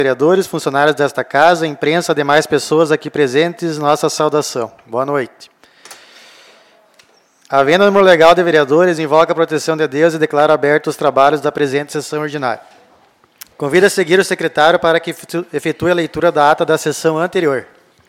Vereadores, funcionários desta casa, imprensa, demais pessoas aqui presentes, nossa saudação. Boa noite. Havendo número legal de vereadores, invoca a proteção de Deus e declara abertos os trabalhos da presente sessão ordinária. Convido a seguir o secretário para que efetue a leitura da ata da sessão anterior.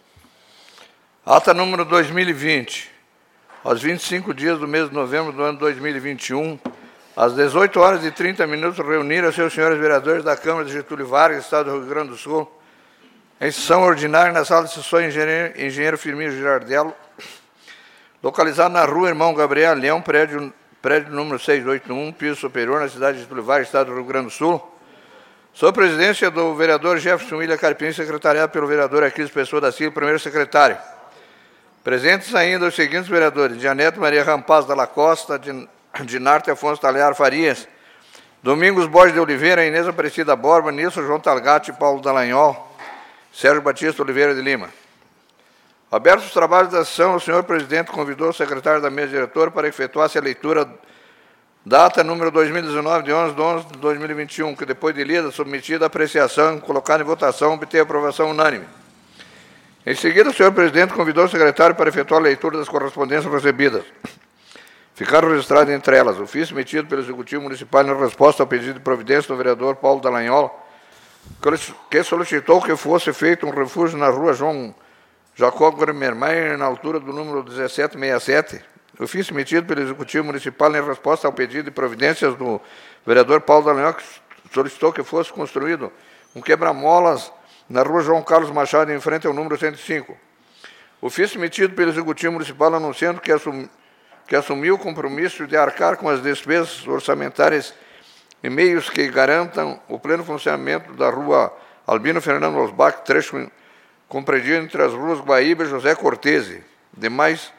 Ata número 2020. Aos 25 dias do mês de novembro do ano 2021, às 18 horas e 30 minutos, reuniram-se os senhores vereadores da Câmara de Getúlio Vargas, Estado do Rio Grande do Sul, em sessão ordinária na sala de sessões Engenheiro Firmino Girardello, localizado na rua Irmão Gabriel Leão, prédio número 681, piso superior, na cidade de Getúlio Vargas, Estado do Rio Grande do Sul, sob presidência do vereador Jefferson William Carpim, secretariado pelo vereador Aquiles Pessoa da Silva, primeiro secretário. Presentes ainda os seguintes vereadores: Janete Maria Rampaz da La Costa, Dinarte Afonso Talhar Farias, Domingos Borges de Oliveira, Inês Aparecida Borba, Nilson João Talgatti, Paulo Dallagnol, Sérgio Batista Oliveira de Lima. Abertos os trabalhos da sessão, o senhor presidente convidou o secretário da mesa diretora para efetuar-se a leitura da ata número 2019, de 11 de 11 de 2021, que depois de lida, submetida à apreciação, colocada em votação, obteve aprovação unânime. Em seguida, o senhor presidente convidou o secretário para efetuar a leitura das correspondências recebidas. Ficaram registradas entre elas o ofício emitido pelo Executivo Municipal em resposta ao pedido de providência do vereador Paulo Dallagnol, que solicitou que fosse feito um refúgio na rua João Jacob Grimmermeier, na altura do número 1767. O ofício emitido pelo Executivo Municipal em resposta ao pedido de providências do vereador Paulo Dallagnol, que solicitou que fosse construído um quebra-molas na rua João Carlos Machado, em frente ao número 105. O ofício emitido pelo Executivo Municipal anunciando que assumiu o compromisso de arcar com as despesas orçamentárias e meios que garantam o pleno funcionamento da rua Albino Fernando Osbach, trecho compreendido entre as ruas Guaíba e José Cortese, de mais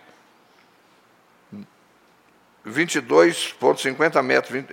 22,50 metros,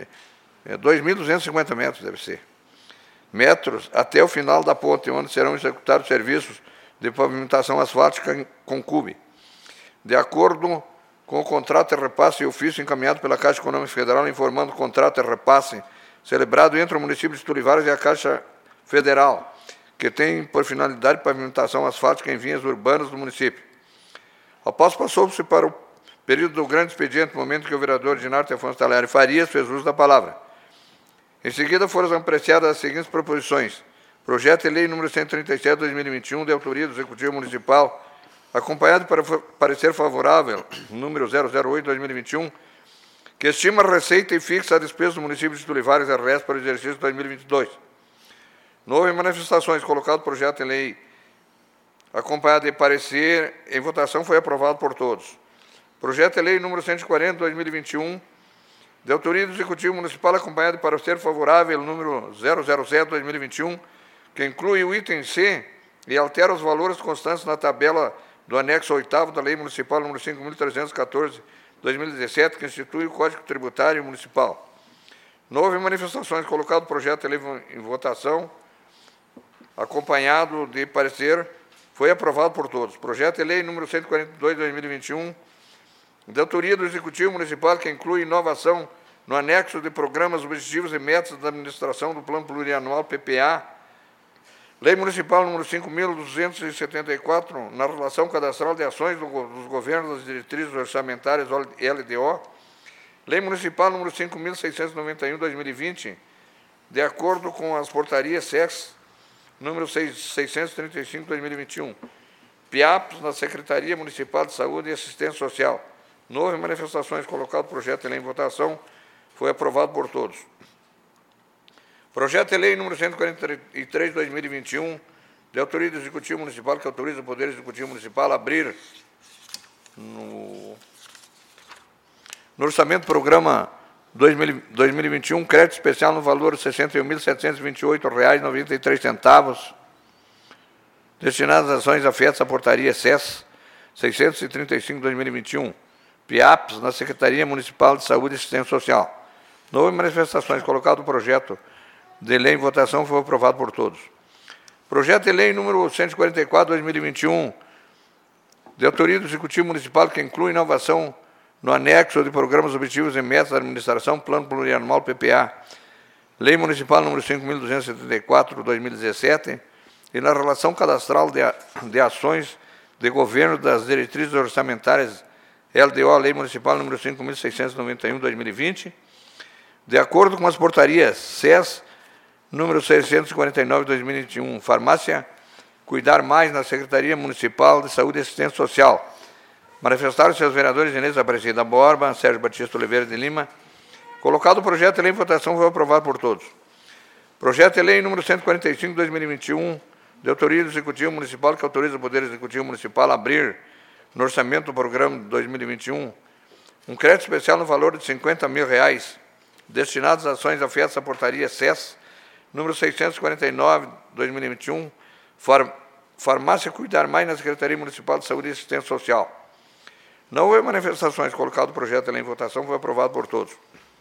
2.250 metros deve ser, metros até o final da ponte, onde serão executados serviços de pavimentação asfáltica com CUB, de acordo com o contrato de repasse e ofício encaminhado pela Caixa Econômica Federal, informando o contrato de repasse celebrado entre o município de Getúlio Vargas e a Caixa Federal, que tem por finalidade pavimentação asfáltica em vias urbanas do município. Após passou-se para o período do grande expediente, momento que o vereador Dinarte Afonso Talhar Farias fez uso da palavra. Em seguida, foram apreciadas as seguintes proposições: projeto de lei número 137/2021, de autoria do Executivo Municipal, acompanhado para parecer favorável, número 008/2021, que estima a receita e fixa a despesa do município de Getúlio Vargas RS para o exercício 2022. Não houve manifestações. Colocado o projeto de lei acompanhado de parecer em votação, foi aprovado por todos. Projeto de lei número 140/2021, de autoria do Executivo Municipal, acompanhado para ser favorável, número 007/2021, que inclui o item C e altera os valores constantes na tabela do anexo 8º da Lei Municipal número 5.314/2017, que institui o Código Tributário Municipal. Não houve manifestações. Colocado o projeto de lei em votação, acompanhado de parecer, foi aprovado por todos. Projeto de lei número 142/2021, de autoria do Executivo Municipal, que inclui inovação no anexo de programas, objetivos e metas da administração do Plano Plurianual PPA, Lei Municipal número 5.274, na relação cadastral de ações dos governos das diretrizes orçamentárias LDO, Lei Municipal número 5.691/2020, de acordo com as portarias SEX número 635/2021, PIAPs na Secretaria Municipal de Saúde e Assistência Social. Não houve manifestações. Colocado o projeto de lei em votação, foi aprovado por todos. Projeto de lei número 143/2021, de autoria do Executivo Municipal, que autoriza o Poder Executivo Municipal a abrir no orçamento do programa 2021, crédito especial no valor de R$ 61.728,93, destinados às ações afetas à portaria SES 635/2021, PIAPs na Secretaria Municipal de Saúde e Assistência Social. Não houve manifestações. Colocado o projeto de lei em votação, foi aprovado por todos. Projeto de lei número 144/2021, de autoria do Executivo Municipal, que inclui inovação no anexo de programas, objetivos e metas da administração, Plano Plurianual PPA, Lei Municipal número 5.274, 2017, e na relação cadastral de ações de governo das diretrizes orçamentárias LDO, Lei Municipal número 5.691, 2020, de acordo com as portarias SES número 649, 2021, farmácia Cuidar Mais na Secretaria Municipal de Saúde e Assistência Social. Manifestaram seus vereadores Inês Aparecida Borba, Sérgio Batista Oliveira de Lima. Colocado o projeto de lei em votação, foi aprovado por todos. Projeto de lei número 145, 2021, de autoria do Executivo Municipal, que autoriza o Poder Executivo Municipal a abrir, no orçamento do programa de 2021, um crédito especial no valor de R$50 mil, destinados a ações afetas à portaria SES, número 649, 2021, farmácia Cuidar Mais na Secretaria Municipal de Saúde e Assistência Social. Não houve manifestações. Colocado o projeto de lei em votação, foi aprovado por todos.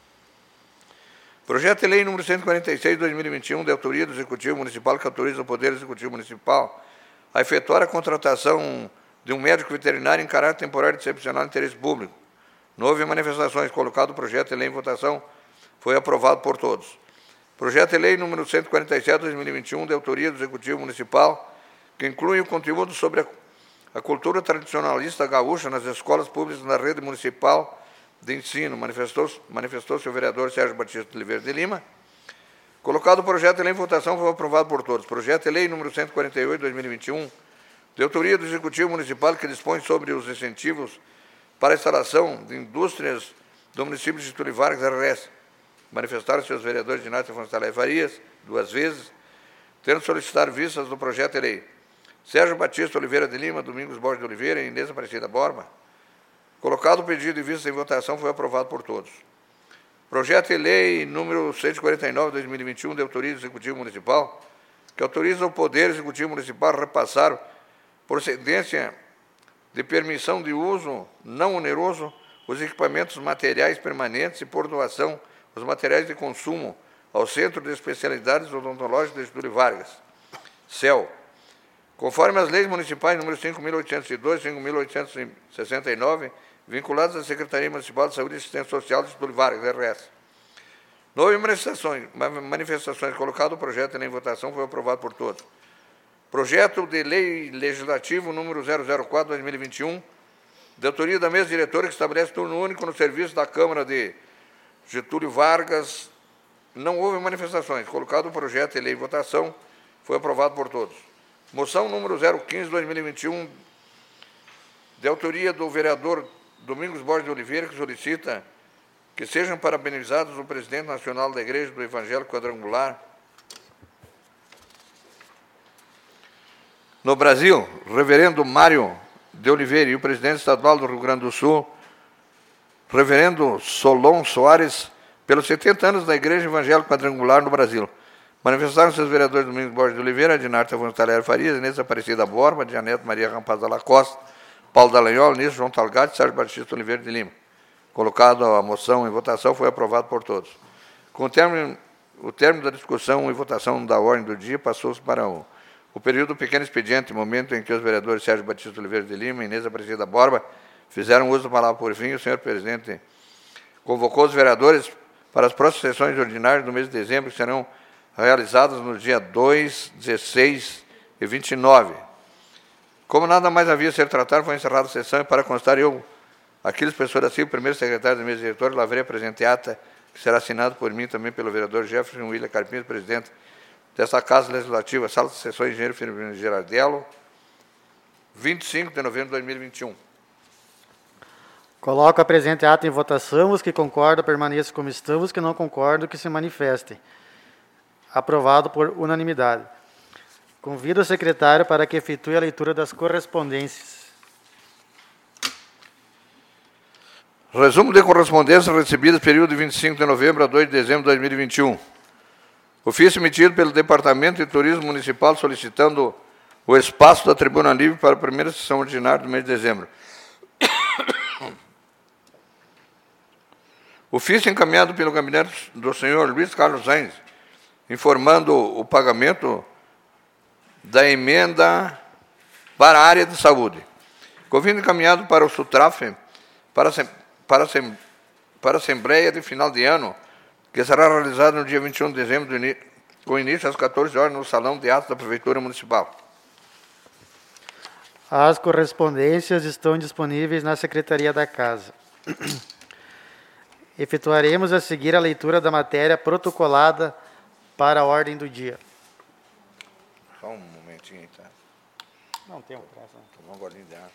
Projeto de lei número 146, 2021, de autoria do Executivo Municipal, que autoriza o Poder Executivo Municipal a efetuar a contratação de um médico veterinário em caráter temporário de excepcional interesse público. Não houve manifestações. Colocado o projeto de lei em votação, foi aprovado por todos. Projeto de lei número 147, 2021, de autoria do Executivo Municipal, que inclui o conteúdo sobre a cultura tradicionalista gaúcha nas escolas públicas na rede municipal de ensino. Manifestou-se o vereador Sérgio Batista Oliveira de Lima. Colocado o projeto de lei em votação, foi aprovado por todos. Projeto de lei número 148, 2021, de autoria do Executivo Municipal, que dispõe sobre os incentivos para a instalação de indústrias do município de Getúlio Vargas, RS. Manifestaram-se os vereadores de Nátia Fonsalé Farias, 2 vezes, tendo solicitado vistas do projeto de lei Sérgio Batista Oliveira de Lima, Domingos Borges de Oliveira e Inês Aparecida Borba. Colocado o pedido de vista em votação, foi aprovado por todos. Projeto de lei número 149, 2021, de autoria do Executivo Municipal, que autoriza o Poder Executivo Municipal a repassar procedência de permissão de uso não oneroso os equipamentos materiais permanentes e por doação os materiais de consumo ao Centro de Especialidades Odontológicas de Getúlio Vargas, CEL, conforme as leis municipais número 5.802 e 5.869, vinculadas à Secretaria Municipal de Saúde e Assistência Social de Getúlio Vargas, RS. Não houve manifestações. Colocado o projeto em votação, foi aprovado por todos. Projeto de lei legislativo número 004/2021, de autoria da mesa diretora, que estabelece turno único no serviço da Câmara de Getúlio Vargas. Não houve manifestações. Colocado o projeto de lei em votação, foi aprovado por todos. Moção número 015/2021, de autoria do vereador Domingos Borges de Oliveira, que solicita que sejam parabenizados o presidente nacional da Igreja do Evangelho Quadrangular no Brasil, reverendo Mário de Oliveira, e o presidente estadual do Rio Grande do Sul, reverendo Solon Soares, pelos 70 anos da Igreja Evangélica Quadrangular no Brasil. Manifestaram-se os vereadores Domingos Borges de Oliveira, Dinarta Fonsalé Farias, Inês Aparecida Borba, Dianete Maria Rampaz da La Costa, Paulo Dallagnol, Nisso, João Talgatti e Sérgio Batista Oliveira de Lima. Colocado a moção em votação, foi aprovado por todos. Com o término da discussão e votação da ordem do dia, passou-se para o período do pequeno expediente, momento em que os vereadores Sérgio Batista Oliveira de Lima e Inês Aparecida Borba fizeram uso da palavra por fim. O senhor presidente convocou os vereadores para as próximas sessões ordinárias do mês de dezembro, que serão realizadas no dia 2, 16 e 29. Como nada mais havia a ser tratado, foi encerrada a sessão, e para constar, eu, Aquiles Pessoa da Silva, primeiro secretário da mesa diretora, lavrei a presente ata, que será assinado por mim também pelo vereador Jefferson William Carpins, presidente desta Casa Legislativa, Sala de Sessões, engenheiro Firmino Gerardello, 25 de novembro de 2021. Coloco a presente ata em votação. Os que concordam, permaneçam como estão. Os que não concordam, que se manifestem. Aprovado por unanimidade. Convido o secretário para que efetue a leitura das correspondências. Resumo de correspondências recebidas período de 25 de novembro a 2 de dezembro de 2021. Ofício emitido pelo Departamento de Turismo Municipal solicitando o espaço da Tribuna Livre para a primeira sessão ordinária do mês de dezembro. Ofício encaminhado pelo gabinete do senhor Luiz Carlos Sainz, informando o pagamento da emenda para a área de saúde. Convite encaminhado para o SUTRAF, para a Assembleia de final de ano que será realizada no dia 21 de dezembro, com início às 14 horas, no Salão de Atos da Prefeitura Municipal. As correspondências estão disponíveis na Secretaria da Casa. Efetuaremos a seguir a leitura da matéria protocolada para a ordem do dia. Só um momentinho aí, tá? Não tem pressa. Tomar um golinho de água.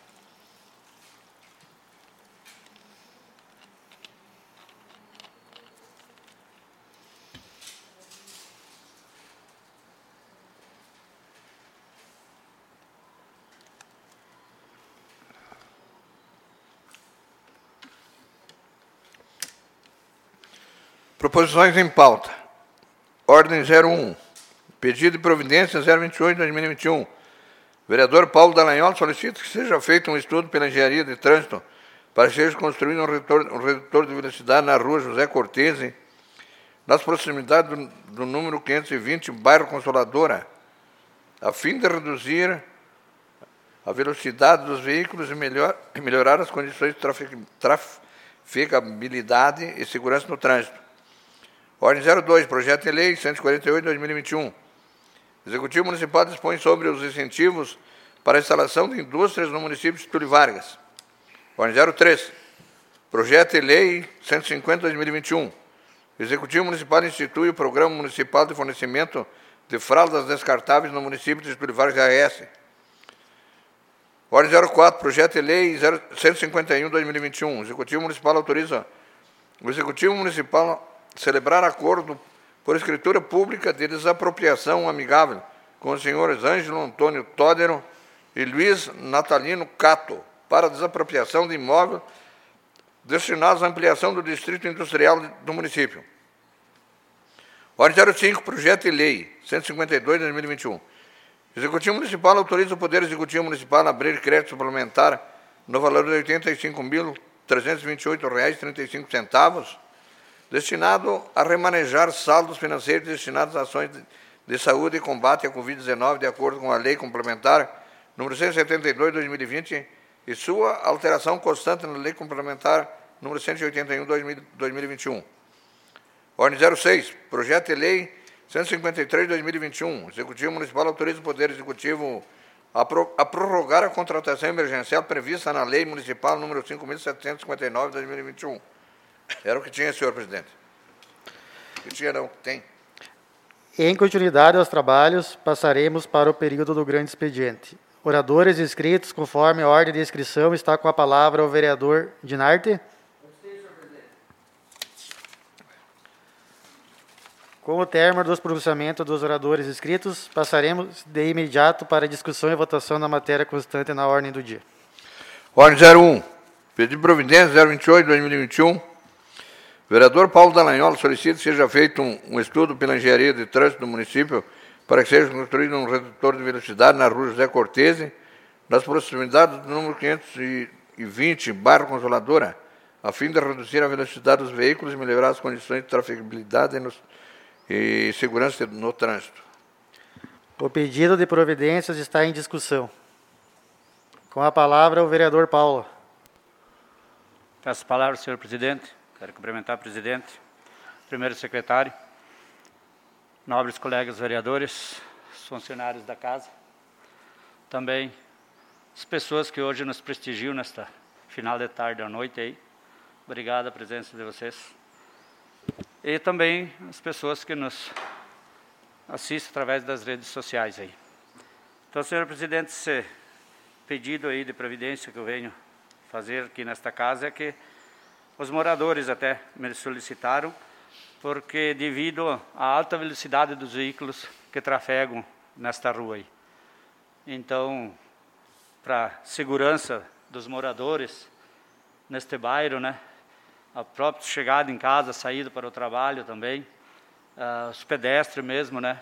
Proposições em pauta. Ordem 01. Pedido de providência 028/2021. Vereador Paulo Dallagnol solicita que seja feito um estudo pela Engenharia de Trânsito para que seja construído um redutor de velocidade na rua José Cortese, nas proximidades do número 520, bairro Consoladora, a fim de reduzir a velocidade dos veículos e melhorar as condições de traficabilidade e segurança no trânsito. Ordem 02, Projeto de Lei 148/2021. Executivo Municipal dispõe sobre os incentivos para a instalação de indústrias no município de Getúlio Vargas. Ordem 03, Projeto de Lei 150/2021. Executivo Municipal institui o Programa Municipal de Fornecimento de Fraldas Descartáveis no município de Getúlio Vargas AS. Ordem 04, Projeto de Lei 151/2021. Executivo Municipal autoriza o Executivo Municipal celebrar acordo por escritura pública de desapropriação amigável com os senhores Ângelo Antônio Tódero e Luiz Natalino Cato para desapropriação de imóvel destinados à ampliação do distrito industrial do município. Ordem 05, Projeto de Lei 152/2021. Executivo Municipal autoriza o Poder Executivo Municipal a abrir crédito suplementar no valor de R$ 85.328,35, destinado a remanejar saldos financeiros destinados a ações de saúde e combate à Covid-19, de acordo com a Lei Complementar número 172/2020 e sua alteração constante na Lei Complementar número 181/2021. Ordem 06, Projeto de Lei 153/2021. Executivo Municipal autoriza o Poder Executivo a prorrogar a contratação emergencial prevista na Lei Municipal número 5.759/2021. Era o que tinha, senhor presidente. O que tinha, não. Tem. Em continuidade aos trabalhos, passaremos para o período do grande expediente. Oradores inscritos, conforme a ordem de inscrição, está com a palavra o vereador Dinarte. Com o término dos pronunciamentos dos oradores inscritos, passaremos de imediato para a discussão e votação da matéria constante na ordem do dia. Ordem 01. Pedido de providência 028/2021. Vereador Paulo Dallagnol solicita que seja feito um estudo pela Engenharia de Trânsito do município para que seja construído um redutor de velocidade na rua José Cortese, nas proximidades do número 520, bairro Consoladora, a fim de reduzir a velocidade dos veículos e melhorar as condições de trafegabilidade e segurança no trânsito. O pedido de providências está em discussão. Com a palavra o vereador Paulo. Peço a palavra, senhor presidente. Quero cumprimentar o presidente, primeiro secretário, nobres colegas vereadores, funcionários da casa, também as pessoas que hoje nos prestigiam nesta final de tarde à noite aí. Obrigado a presença de vocês. E também as pessoas que nos assistem através das redes sociais aí. Então, senhor presidente, esse pedido aí de providência que eu venho fazer aqui nesta casa é que os moradores até me solicitaram, porque devido à alta velocidade dos veículos que trafegam nesta rua aí. Então, para segurança dos moradores neste bairro, né, a própria chegada em casa, saída para o trabalho também, os pedestres mesmo, né,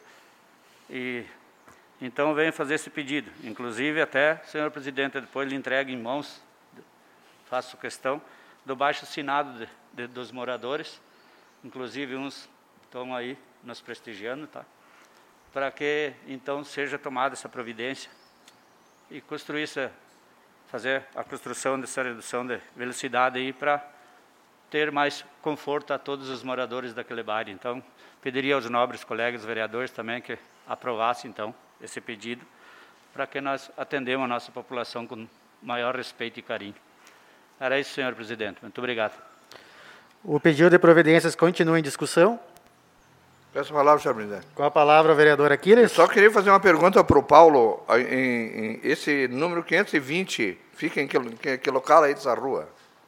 e então eu venho fazer esse pedido. Inclusive até, senhor presidente, depois lhe entrego em mãos, faço questão do baixo-assinado dos moradores, inclusive uns estão aí nos prestigiando, tá? Para que então seja tomada essa providência e fazer a construção dessa redução de velocidade aí para ter mais conforto a todos os moradores daquele bairro. Então, pediria aos nobres colegas vereadores também que aprovassem, então, esse pedido, para que nós atendemos a nossa população com maior respeito e carinho. Era isso, senhor presidente. Muito obrigado. O pedido de providências continua em discussão. Peço a palavra, senhor presidente. Com a palavra, o vereador Aquiles. Eu só queria fazer uma pergunta para o Paulo. Esse número 520 fica em que local aí dessa rua?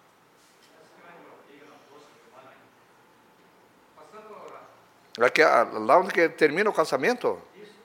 Aqui, lá onde que termina o calçamento?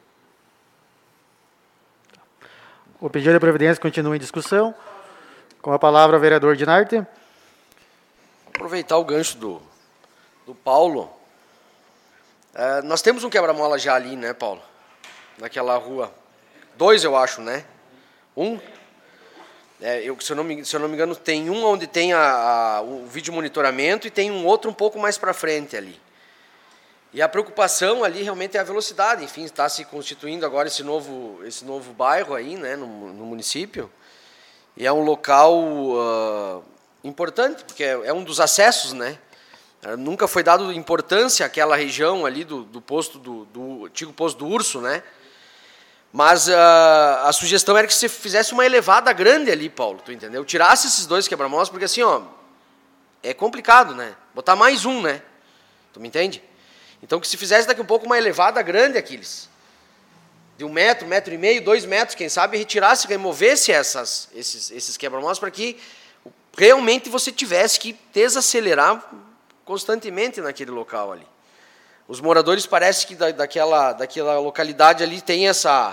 O pedido de providência continua em discussão. Com a palavra, o vereador Dinarte. Aproveitar o gancho do Paulo. Nós temos um quebra-mola já ali, né, Paulo? Naquela rua. 2, eu acho, né? 1. Se eu não me engano, tem um onde tem o vídeo monitoramento e tem um outro um pouco mais para frente ali. E a preocupação ali realmente é a velocidade. Enfim, está se constituindo agora esse novo bairro aí, né, no município. E é um local importante, porque é um dos acessos, né? Nunca foi dado importância àquela região ali do posto do antigo posto do Urso, né? Mas a sugestão era que você fizesse uma elevada grande ali, Paulo, tu entendeu? Tirasse esses 2 quebra-molas, porque assim, ó, é complicado, né? Botar mais um, né? Tu me entende? Então, que se fizesse daqui um pouco uma elevada grande, Aquiles, de 1 metro, 1,5 metro, 2 metros, quem sabe, retirasse, removesse esses quebra-molas para que realmente você tivesse que desacelerar constantemente naquele local ali. Os moradores parece que daquela localidade ali tem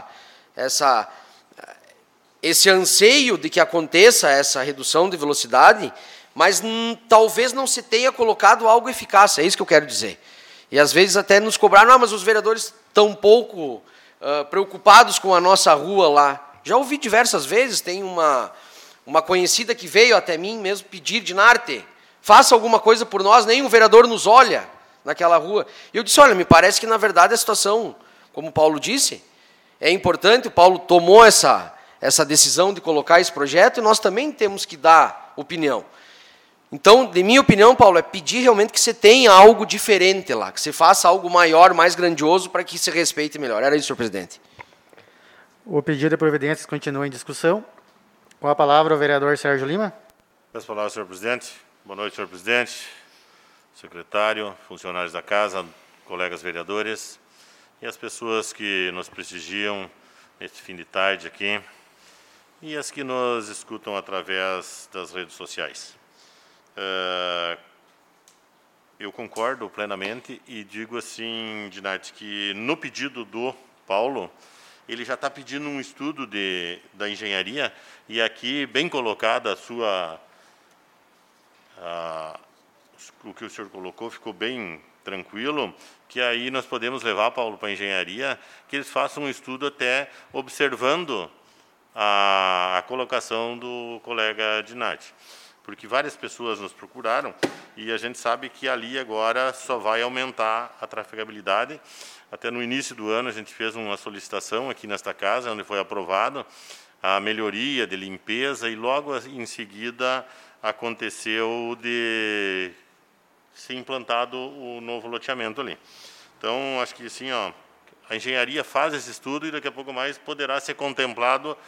esse anseio de que aconteça essa redução de velocidade, mas talvez não se tenha colocado algo eficaz, é isso que eu quero dizer. E às vezes até nos cobraram, mas os vereadores estão pouco preocupados com a nossa rua lá. Já ouvi diversas vezes, tem uma conhecida que veio até mim mesmo pedir, Dinarte, faça alguma coisa por nós, nem o vereador nos olha naquela rua. E eu disse, olha, me parece que na verdade a situação, como o Paulo disse, é importante, o Paulo tomou essa decisão de colocar esse projeto e nós também temos que dar opinião. Então, de minha opinião, Paulo, é pedir realmente que você tenha algo diferente lá, que você faça algo maior, mais grandioso, para que se respeite melhor. Era isso, senhor presidente. O pedido de providências continua em discussão. Com a palavra, o vereador Sérgio Lima. Peço a palavra, senhor presidente. Boa noite, senhor presidente, secretário, funcionários da casa, colegas vereadores e as pessoas que nos prestigiam neste fim de tarde aqui e as que nos escutam através das redes sociais. Eu concordo plenamente e digo assim, Dinarte, que no pedido do Paulo, ele já está pedindo um estudo da engenharia e aqui, bem colocada o que o senhor colocou, ficou bem tranquilo, que aí nós podemos levar, Paulo, para a engenharia, que eles façam um estudo até observando a colocação do colega Dinarte. Porque várias pessoas nos procuraram e a gente sabe que ali agora só vai aumentar a trafegabilidade. Até no início do ano a gente fez uma solicitação aqui nesta casa, onde foi aprovado a melhoria de limpeza e logo em seguida aconteceu de ser implantado o novo loteamento ali. Então, acho que assim, ó, a engenharia faz esse estudo e daqui a pouco mais poderá ser contemplado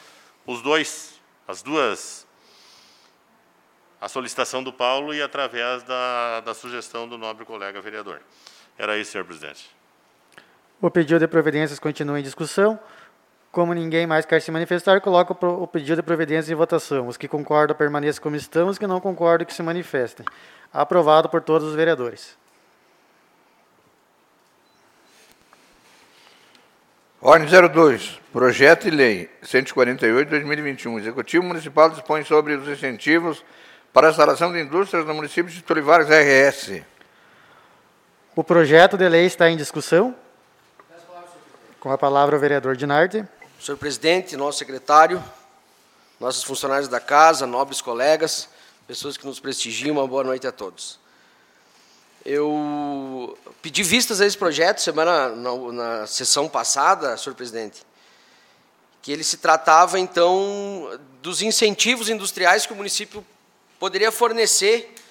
a solicitação do Paulo e através da sugestão do nobre colega vereador. Era isso, senhor presidente. O pedido de providências continua em discussão. Como ninguém mais quer se manifestar, coloco o pedido de providência em votação. Os que concordam permaneçam como estão, os que não concordam que se manifestem. Aprovado por todos os vereadores. Ordem 02, Projeto de Lei 148/2021. Executivo Municipal dispõe sobre os incentivos para a instalação de indústrias no município de Tolivares RS. O projeto de lei está em discussão. Com a palavra o vereador Dinarte. Senhor presidente, nosso secretário, nossos funcionários da casa, nobres colegas, pessoas que nos prestigiam, uma boa noite a todos. Eu pedi vistas a esse projeto na sessão passada, senhor presidente, que ele se tratava, então, dos incentivos industriais que o município poderia fornecer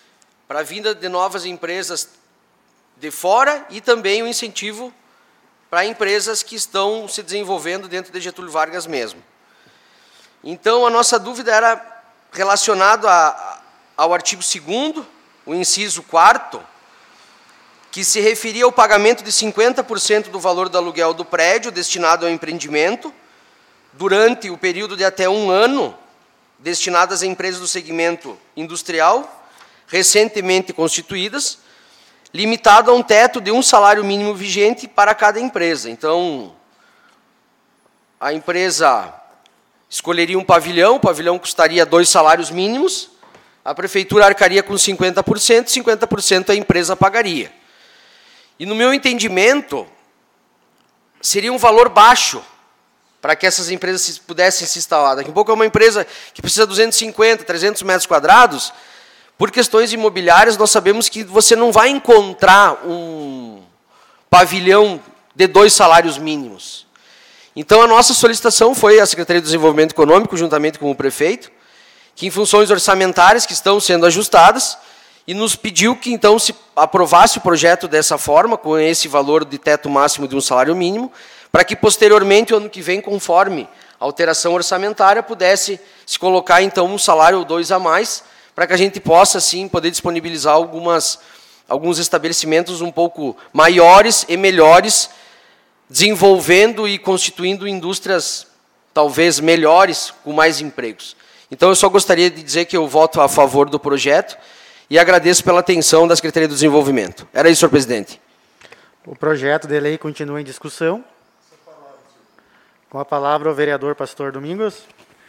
para a vinda de novas empresas de fora e também o incentivo para empresas que estão se desenvolvendo dentro de Getúlio Vargas mesmo. Então, a nossa dúvida era relacionada ao artigo 2º, o inciso 4º, que se referia ao pagamento de 50% do valor do aluguel do prédio destinado ao empreendimento, durante o período de até 1 ano, destinado às empresas do segmento industrial, recentemente constituídas, limitado a um teto de 1 salário mínimo vigente para cada empresa. Então, a empresa escolheria um pavilhão, o pavilhão custaria 2 salários mínimos, a prefeitura arcaria com 50%, 50% a empresa pagaria. E, no meu entendimento, seria um valor baixo para que essas empresas pudessem se instalar. Daqui a pouco é uma empresa que precisa de 250, 300 metros quadrados. Por questões imobiliárias, nós sabemos que você não vai encontrar um pavilhão de 2 salários mínimos. Então, a nossa solicitação foi à Secretaria de Desenvolvimento Econômico, juntamente com o prefeito, que, em funções orçamentárias que estão sendo ajustadas, e nos pediu que, então, se aprovasse o projeto dessa forma, com esse valor de teto máximo de 1 salário mínimo, para que, posteriormente, o ano que vem, conforme a alteração orçamentária, pudesse se colocar, então, 1 salário ou 2 a mais, para que a gente possa, sim, poder disponibilizar alguns estabelecimentos um pouco maiores e melhores, desenvolvendo e constituindo indústrias, talvez, melhores, com mais empregos. Então, eu só gostaria de dizer que eu voto a favor do projeto e agradeço pela atenção da Secretaria do Desenvolvimento. Era isso, senhor presidente. O projeto de lei continua em discussão. Com a palavra o vereador Pastor Domingos.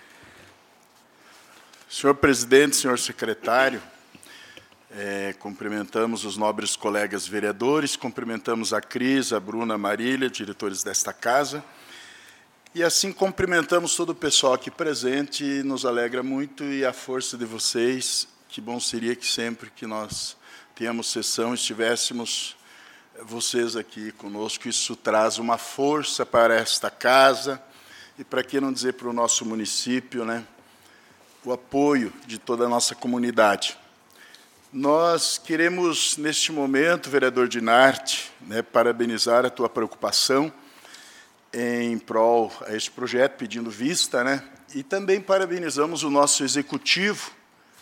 Senhor presidente, senhor secretário, cumprimentamos os nobres colegas vereadores, cumprimentamos a Cris, a Bruna, a Marília, diretores desta casa, e assim cumprimentamos todo o pessoal aqui presente, nos alegra muito, e a força de vocês, que bom seria que sempre que nós tenhamos sessão, estivéssemos vocês aqui conosco, isso traz uma força para esta casa, e para que não dizer para o nosso município, né? O apoio de toda a nossa comunidade. Nós queremos, neste momento, vereador Dinarte, né, parabenizar a tua preocupação em prol a este projeto, pedindo vista, né, e também parabenizamos o nosso executivo,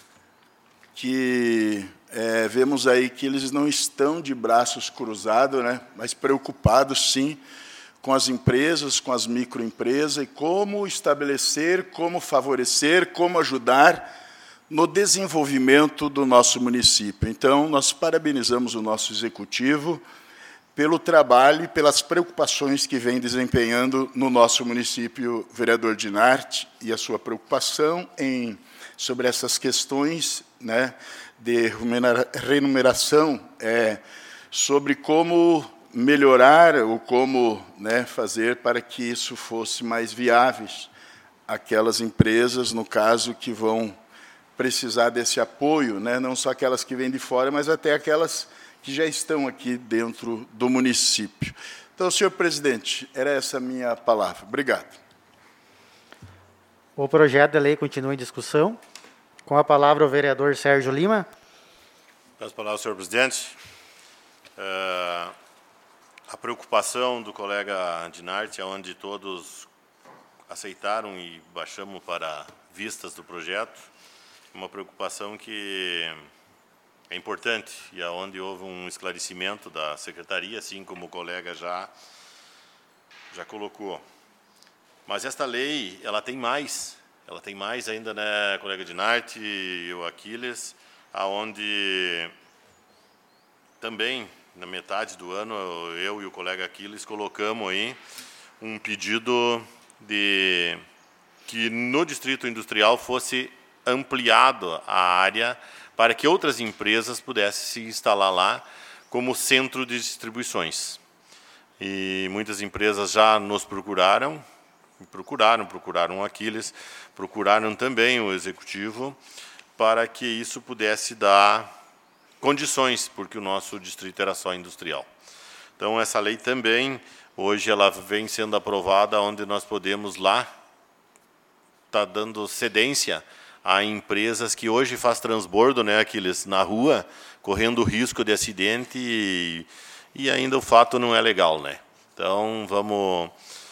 que vemos aí que eles não estão de braços cruzados, né, mas preocupados, sim, com as empresas, com as microempresas, e como estabelecer, como favorecer, como ajudar no desenvolvimento do nosso município. Então, nós parabenizamos o nosso executivo pelo trabalho e pelas preocupações que vem desempenhando no nosso município, vereador Dinarte, e a sua preocupação sobre essas questões, né, de remuneração, sobre como melhorar ou como, né, fazer para que isso fosse mais viável aquelas empresas, no caso, que vão precisar desse apoio, né, não só aquelas que vêm de fora, mas até aquelas que já estão aqui dentro do município. Então, senhor presidente, era essa a minha palavra. Obrigado. O projeto de lei continua em discussão. Com a palavra o vereador Sérgio Lima. Peço a palavra, senhor presidente. A preocupação do colega Dinarte, onde todos aceitaram e baixamos para vistas do projeto, uma preocupação que é importante e aonde houve um esclarecimento da secretaria, assim como o colega já colocou. Mas esta lei, ela tem mais ainda, né, colega Dinarte e o Aquiles, aonde também na metade do ano, eu e o colega Aquiles colocamos aí um pedido de que no Distrito Industrial fosse ampliado a área para que outras empresas pudessem se instalar lá como centro de distribuições. E muitas empresas já nos procuraram o Aquiles, procuraram também o Executivo, para que isso pudesse dar condições, porque o nosso distrito era só industrial. Então, essa lei também, hoje, ela vem sendo aprovada, onde nós podemos lá, dando cedência a empresas que hoje faz transbordo, né, Aquiles, na rua, correndo risco de acidente e ainda o fato não é legal, né? Então, vamos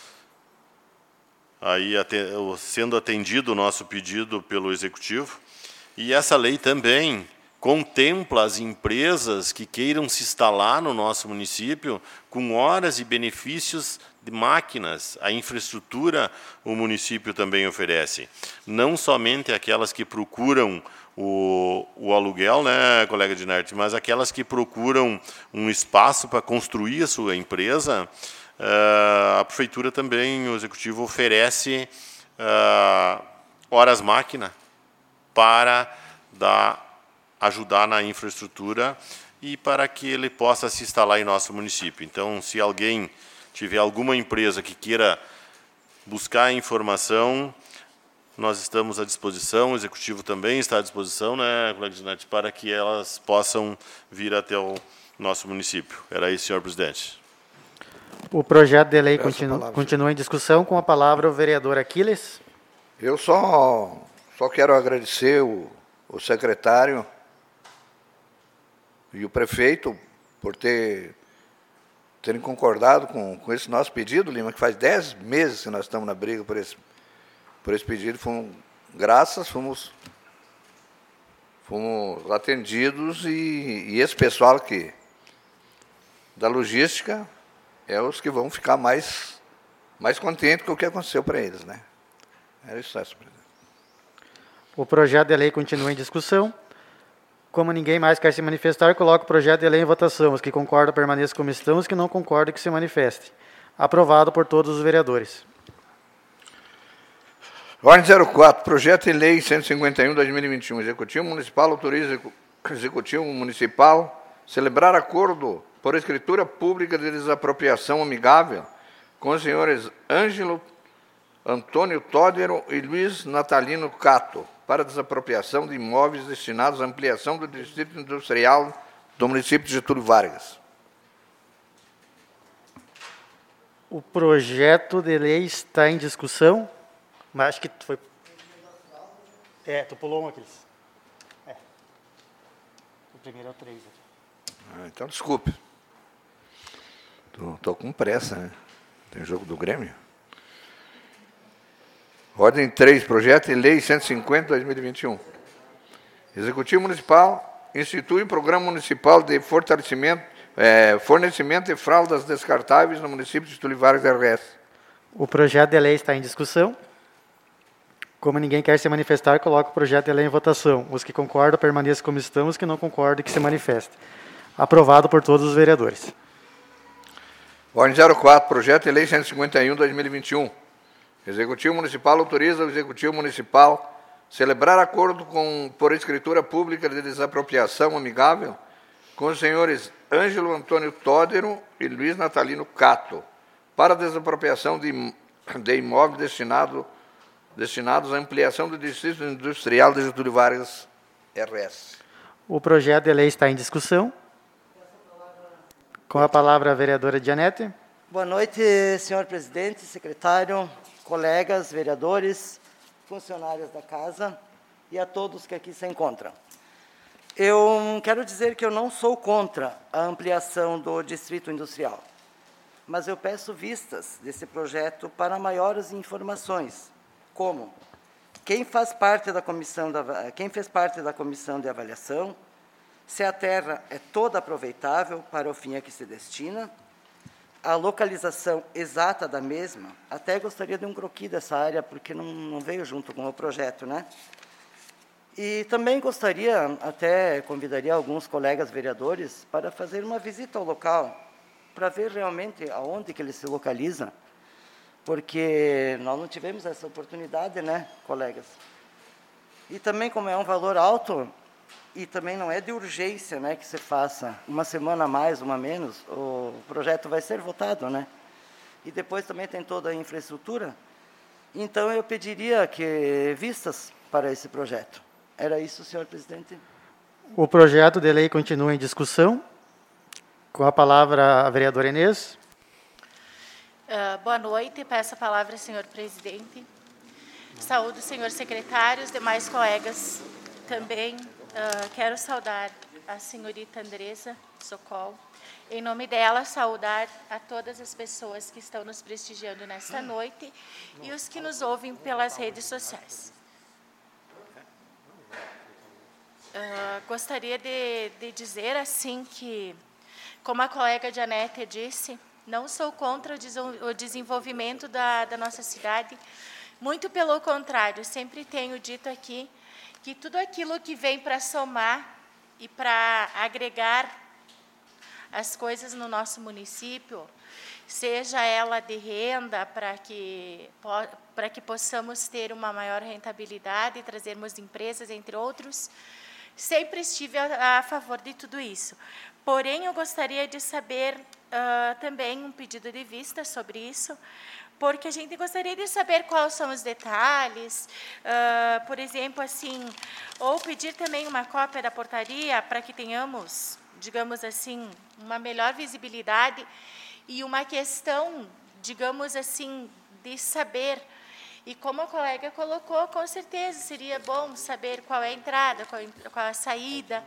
aí sendo atendido o nosso pedido pelo Executivo. E essa lei também contempla as empresas que queiram se instalar no nosso município com horas e benefícios de máquinas. A infraestrutura o município também oferece. Não somente aquelas que procuram o aluguel, né, colega Dinarte, mas aquelas que procuram um espaço para construir a sua empresa, a Prefeitura também, o Executivo, oferece horas-máquina para ajudar na infraestrutura e para que ele possa se instalar em nosso município. Então, se alguém tiver alguma empresa que queira buscar informação, nós estamos à disposição, o Executivo também está à disposição, né, colega Dinarte, para que elas possam vir até o nosso município. Era isso, senhor presidente. O projeto de lei continua em discussão. Com a palavra o vereador Aquiles. Eu só quero agradecer o secretário e o prefeito por terem concordado com esse nosso pedido, Lima, que faz 10 meses que nós estamos na briga por esse pedido. Fomos atendidos e esse pessoal da logística é os que vão ficar mais contentes com o que aconteceu para eles, né? Era isso, presidente. O projeto de lei continua em discussão. Como ninguém mais quer se manifestar, coloco o projeto de lei em votação. Os que concordam permaneçam como estão, os que não concordam que se manifestem. Aprovado por todos os vereadores. Ordem 04, projeto de lei 151/2021. Executivo Municipal autoriza o Executivo Municipal celebrar acordo por escritura pública de desapropriação amigável com os senhores Ângelo Antônio Tódero e Luiz Natalino Cato para desapropriação de imóveis destinados à ampliação do distrito industrial do município de Getúlio Vargas. O projeto de lei está em discussão, mas acho que foi... tu pulou um, Aquiles. O primeiro é o 3. Então, desculpe. Estou com pressa, né? Tem jogo do Grêmio. Ordem 3, projeto de lei 150/2021. Executivo Municipal institui um programa municipal de fornecimento de fraldas descartáveis no município de Getúlio Vargas RS. O projeto de lei está em discussão. Como ninguém quer se manifestar, coloco o projeto de lei em votação. Os que concordam permaneçam como estão, os que não concordam que se manifestem. Aprovado por todos os vereadores. Ordem 04, projeto de lei 151/2021. Executivo Municipal autoriza o Executivo Municipal celebrar acordo por escritura pública de desapropriação amigável com os senhores Ângelo Antônio Tódero e Luiz Natalino Cato para desapropriação de imóveis destinados à ampliação do distrito industrial de Getúlio Vargas RS. O projeto de lei está em discussão. Com a palavra a vereadora Dianete. Boa noite, senhor presidente, secretário, colegas, vereadores, funcionários da casa e a todos que aqui se encontram. Eu quero dizer que eu não sou contra a ampliação do distrito industrial, mas eu peço vistas desse projeto para maiores informações, como quem fez parte da comissão de avaliação, se a terra é toda aproveitável para o fim a que se destina, a localização exata da mesma. Até gostaria de um croquis dessa área, porque não veio junto com o projeto, né? E também convidaria alguns colegas vereadores para fazer uma visita ao local, para ver realmente aonde que ele se localiza, porque nós não tivemos essa oportunidade, né, colegas? E também, como é um valor alto, e também não é de urgência, né, que se faça uma semana a mais, uma a menos, o projeto vai ser votado, né? E depois também tem toda a infraestrutura. Então, eu pediria vistas para esse projeto. Era isso, senhor presidente. O projeto de lei continua em discussão. Com a palavra a vereadora Inês. Boa noite, peço a palavra, senhor presidente. Saúdo o senhor secretário, os demais colegas também. Quero saudar a senhorita Andresa Socol. Em nome dela, saudar a todas as pessoas que estão nos prestigiando nesta noite e os que nos ouvem pelas redes sociais. Gostaria de dizer assim que, como a colega Janete disse, não sou contra o desenvolvimento da nossa cidade, muito pelo contrário, sempre tenho dito aqui que tudo aquilo que vem para somar e para agregar as coisas no nosso município, seja ela de renda, para que possamos ter uma maior rentabilidade, trazermos empresas, entre outros, sempre estive a favor de tudo isso. Porém, eu gostaria de saber também um pedido de vista sobre isso, porque a gente gostaria de saber quais são os detalhes, por exemplo, assim, ou pedir também uma cópia da portaria para que tenhamos, digamos assim, uma melhor visibilidade e uma questão, digamos assim, de saber. E como a colega colocou, com certeza seria bom saber qual é a entrada, qual é a saída,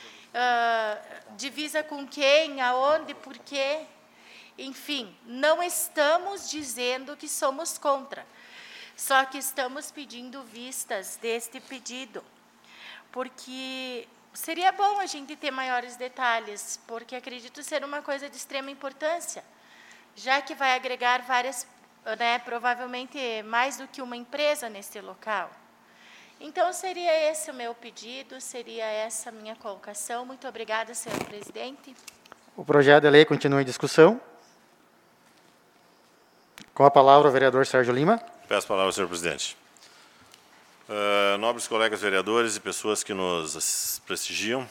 divisa com quem, aonde, por quê. Enfim, não estamos dizendo que somos contra, só que estamos pedindo vistas deste pedido, porque seria bom a gente ter maiores detalhes, porque acredito ser uma coisa de extrema importância, já que vai agregar várias, provavelmente mais do que uma empresa neste local. Então, seria esse o meu pedido, seria essa a minha colocação. Muito obrigada, senhor presidente. O projeto de lei continua em discussão. Com a palavra o vereador Sérgio Lima. Peço a palavra, senhor presidente. Nobres colegas vereadores e pessoas que nos prestigiam,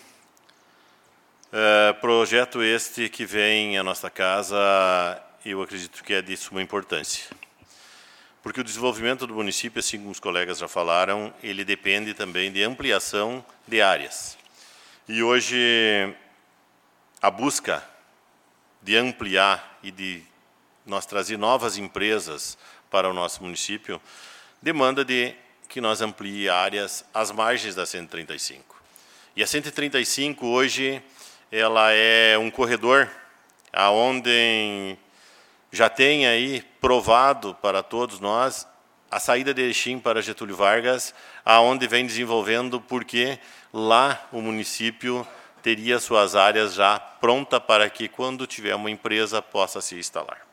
projeto este que vem à nossa casa, eu acredito que é de suma importância. Porque o desenvolvimento do município, assim como os colegas já falaram, ele depende também de ampliação de áreas. E hoje, a busca de ampliar e de nós trazer novas empresas para o nosso município, demanda de que nós amplie áreas às margens da 135. E a 135 hoje, ela é um corredor aonde já tem aí provado para todos nós a saída de Erechim para Getúlio Vargas, aonde vem desenvolvendo, porque lá o município teria suas áreas já pronta para que, quando tiver uma empresa, possa se instalar.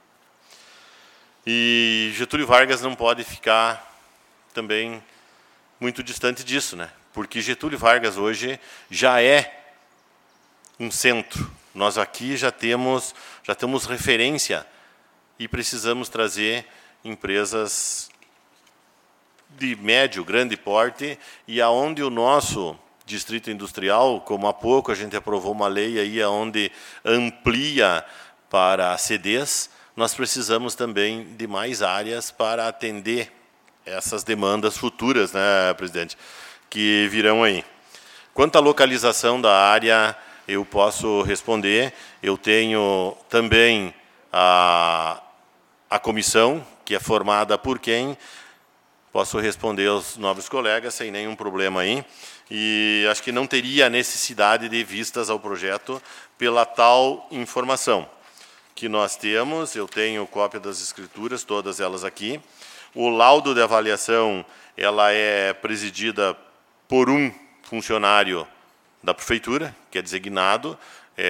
E Getúlio Vargas não pode ficar também muito distante disso, né? Porque Getúlio Vargas hoje já é um centro. Nós aqui já temos referência e precisamos trazer empresas de médio, grande porte, e aonde o nosso distrito industrial, como há pouco a gente aprovou uma lei aí aonde amplia para CDs, nós precisamos também de mais áreas para atender essas demandas futuras, né, presidente, que virão aí. Quanto à localização da área, eu posso responder. Eu tenho também a comissão, que é formada por quem? Posso responder aos nobres colegas sem nenhum problema aí. E acho que não teria necessidade de vistas ao projeto pela tal informação que nós temos. Eu tenho cópia das escrituras, todas elas aqui. O laudo de avaliação, ela é presidida por um funcionário da prefeitura, que é designado,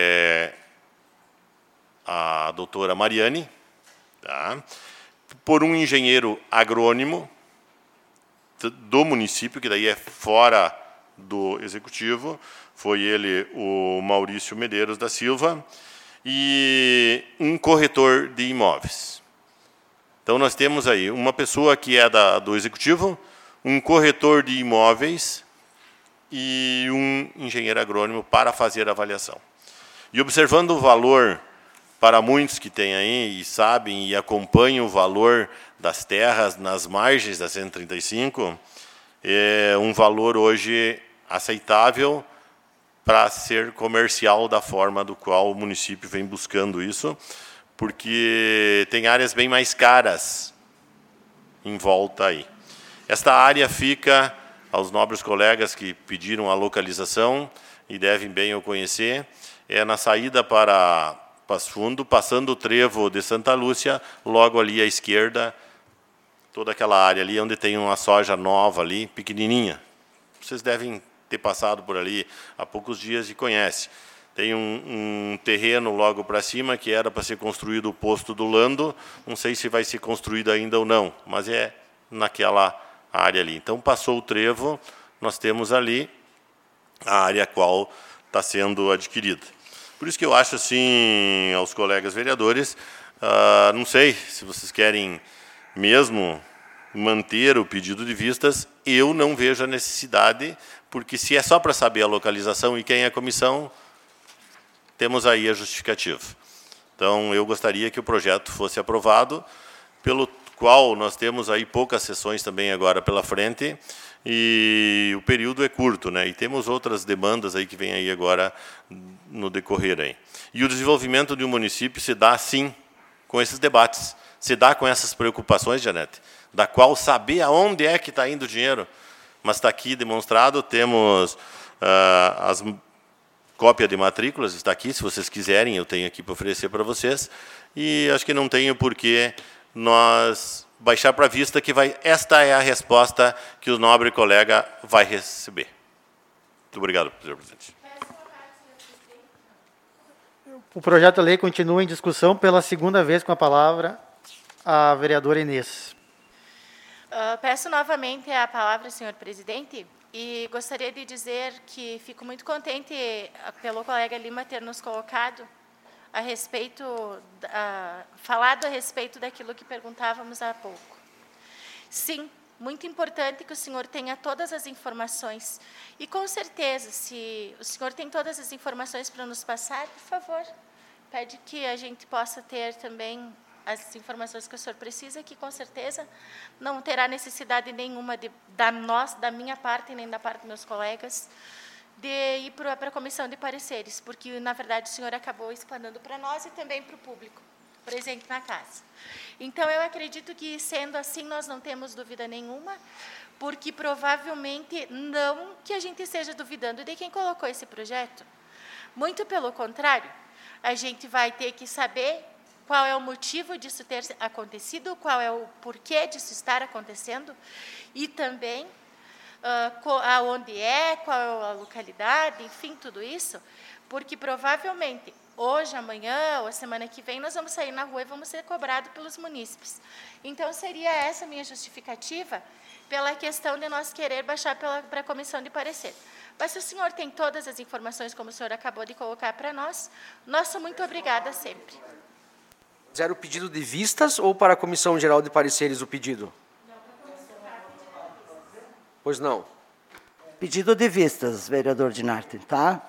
a doutora Mariane, tá? Por um engenheiro agrônomo do município, que daí é fora do executivo, foi ele, o Maurício Medeiros da Silva, e um corretor de imóveis. Então, nós temos aí uma pessoa que é do executivo, um corretor de imóveis e um engenheiro agrônomo para fazer a avaliação. E observando o valor, para muitos que têm aí e sabem e acompanham o valor das terras nas margens da 135, é um valor hoje aceitável para ser comercial da forma do qual o município vem buscando isso, porque tem áreas bem mais caras em volta aí. Esta área fica, aos nobres colegas que pediram a localização, e devem bem o conhecer, é na saída para Passo Fundo, passando o trevo de Santa Lúcia, logo ali à esquerda, toda aquela área ali, onde tem uma soja nova ali, pequenininha. Vocês devem ter passado por ali há poucos dias e conhecem. Tem um terreno logo para cima, que era para ser construído o posto do Lando, não sei se vai ser construído ainda ou não, mas é naquela área ali. Então, passou o trevo, nós temos ali a área qual está sendo adquirida. Por isso que eu acho, assim, aos colegas vereadores, não sei se vocês querem mesmo manter o pedido de vistas, eu não vejo a necessidade, porque se é só para saber a localização e quem é a comissão, temos aí a justificativa. Então, eu gostaria que o projeto fosse aprovado, pelo qual nós temos aí poucas sessões também agora pela frente, e o período é curto, né? E temos outras demandas aí que vêm aí agora no decorrer aí. E o desenvolvimento de um município se dá, sim, com esses debates, se dá com essas preocupações, Janete, da qual saber aonde é que está indo o dinheiro, mas está aqui demonstrado, temos as cópia de matrículas, está aqui, se vocês quiserem, eu tenho aqui para oferecer para vocês, e acho que não tenho por que nós baixar para a vista que esta é a resposta que o nobre colega vai receber. Muito obrigado, senhor presidente. O projeto de lei continua em discussão pela segunda vez com a palavra a vereadora Inês. Peço novamente a palavra, senhor presidente, e gostaria de dizer que fico muito contente pelo colega Lima ter nos colocado a respeito, falado a respeito daquilo que perguntávamos há pouco. Sim, muito importante que o senhor tenha todas as informações. E, com certeza, se o senhor tem todas as informações para nos passar, por favor, pede que a gente possa ter também as informações que o senhor precisa, que, com certeza, não terá necessidade nenhuma da minha parte, nem da parte dos meus colegas, de ir para a comissão de pareceres, porque, na verdade, o senhor acabou explanando para nós e também para o público presente na casa. Então, eu acredito que, sendo assim, nós não temos dúvida nenhuma, porque, provavelmente, não que a gente esteja duvidando de quem colocou esse projeto. Muito pelo contrário, a gente vai ter que saber qual é o motivo disso ter acontecido, qual é o porquê disso estar acontecendo, e também aonde é, qual é a localidade, enfim, tudo isso, porque provavelmente hoje, amanhã ou a semana que vem nós vamos sair na rua e vamos ser cobrados pelos munícipes. Então, seria essa a minha justificativa pela questão de nós querer baixar para a comissão de parecer. Mas se o senhor tem todas as informações, como o senhor acabou de colocar para nós, nosso muito obrigada sempre. Era o pedido de vistas ou para a Comissão Geral de Pareceres o pedido? Pois não. Pedido de vistas, vereador Dinarte, tá?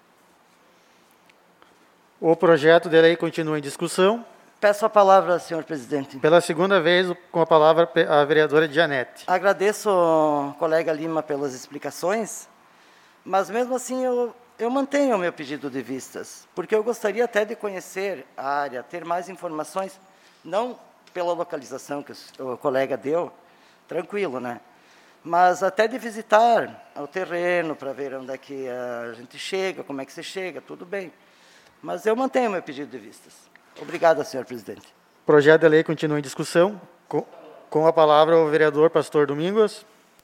O projeto de lei continua em discussão. Peço a palavra, senhor presidente. Pela segunda vez, com a palavra a vereadora Janete. Agradeço, colega Lima, pelas explicações, mas mesmo assim eu mantenho o meu pedido de vistas, porque eu gostaria até de conhecer a área, ter mais informações, não pela localização que o colega deu, tranquilo, né? Mas até de visitar o terreno, para ver onde é que a gente chega, como é que se chega, tudo bem. Mas eu mantenho o meu pedido de vistas. Obrigado, senhor presidente. O projeto de lei continua em discussão. Com a palavra o vereador Pastor Domingos.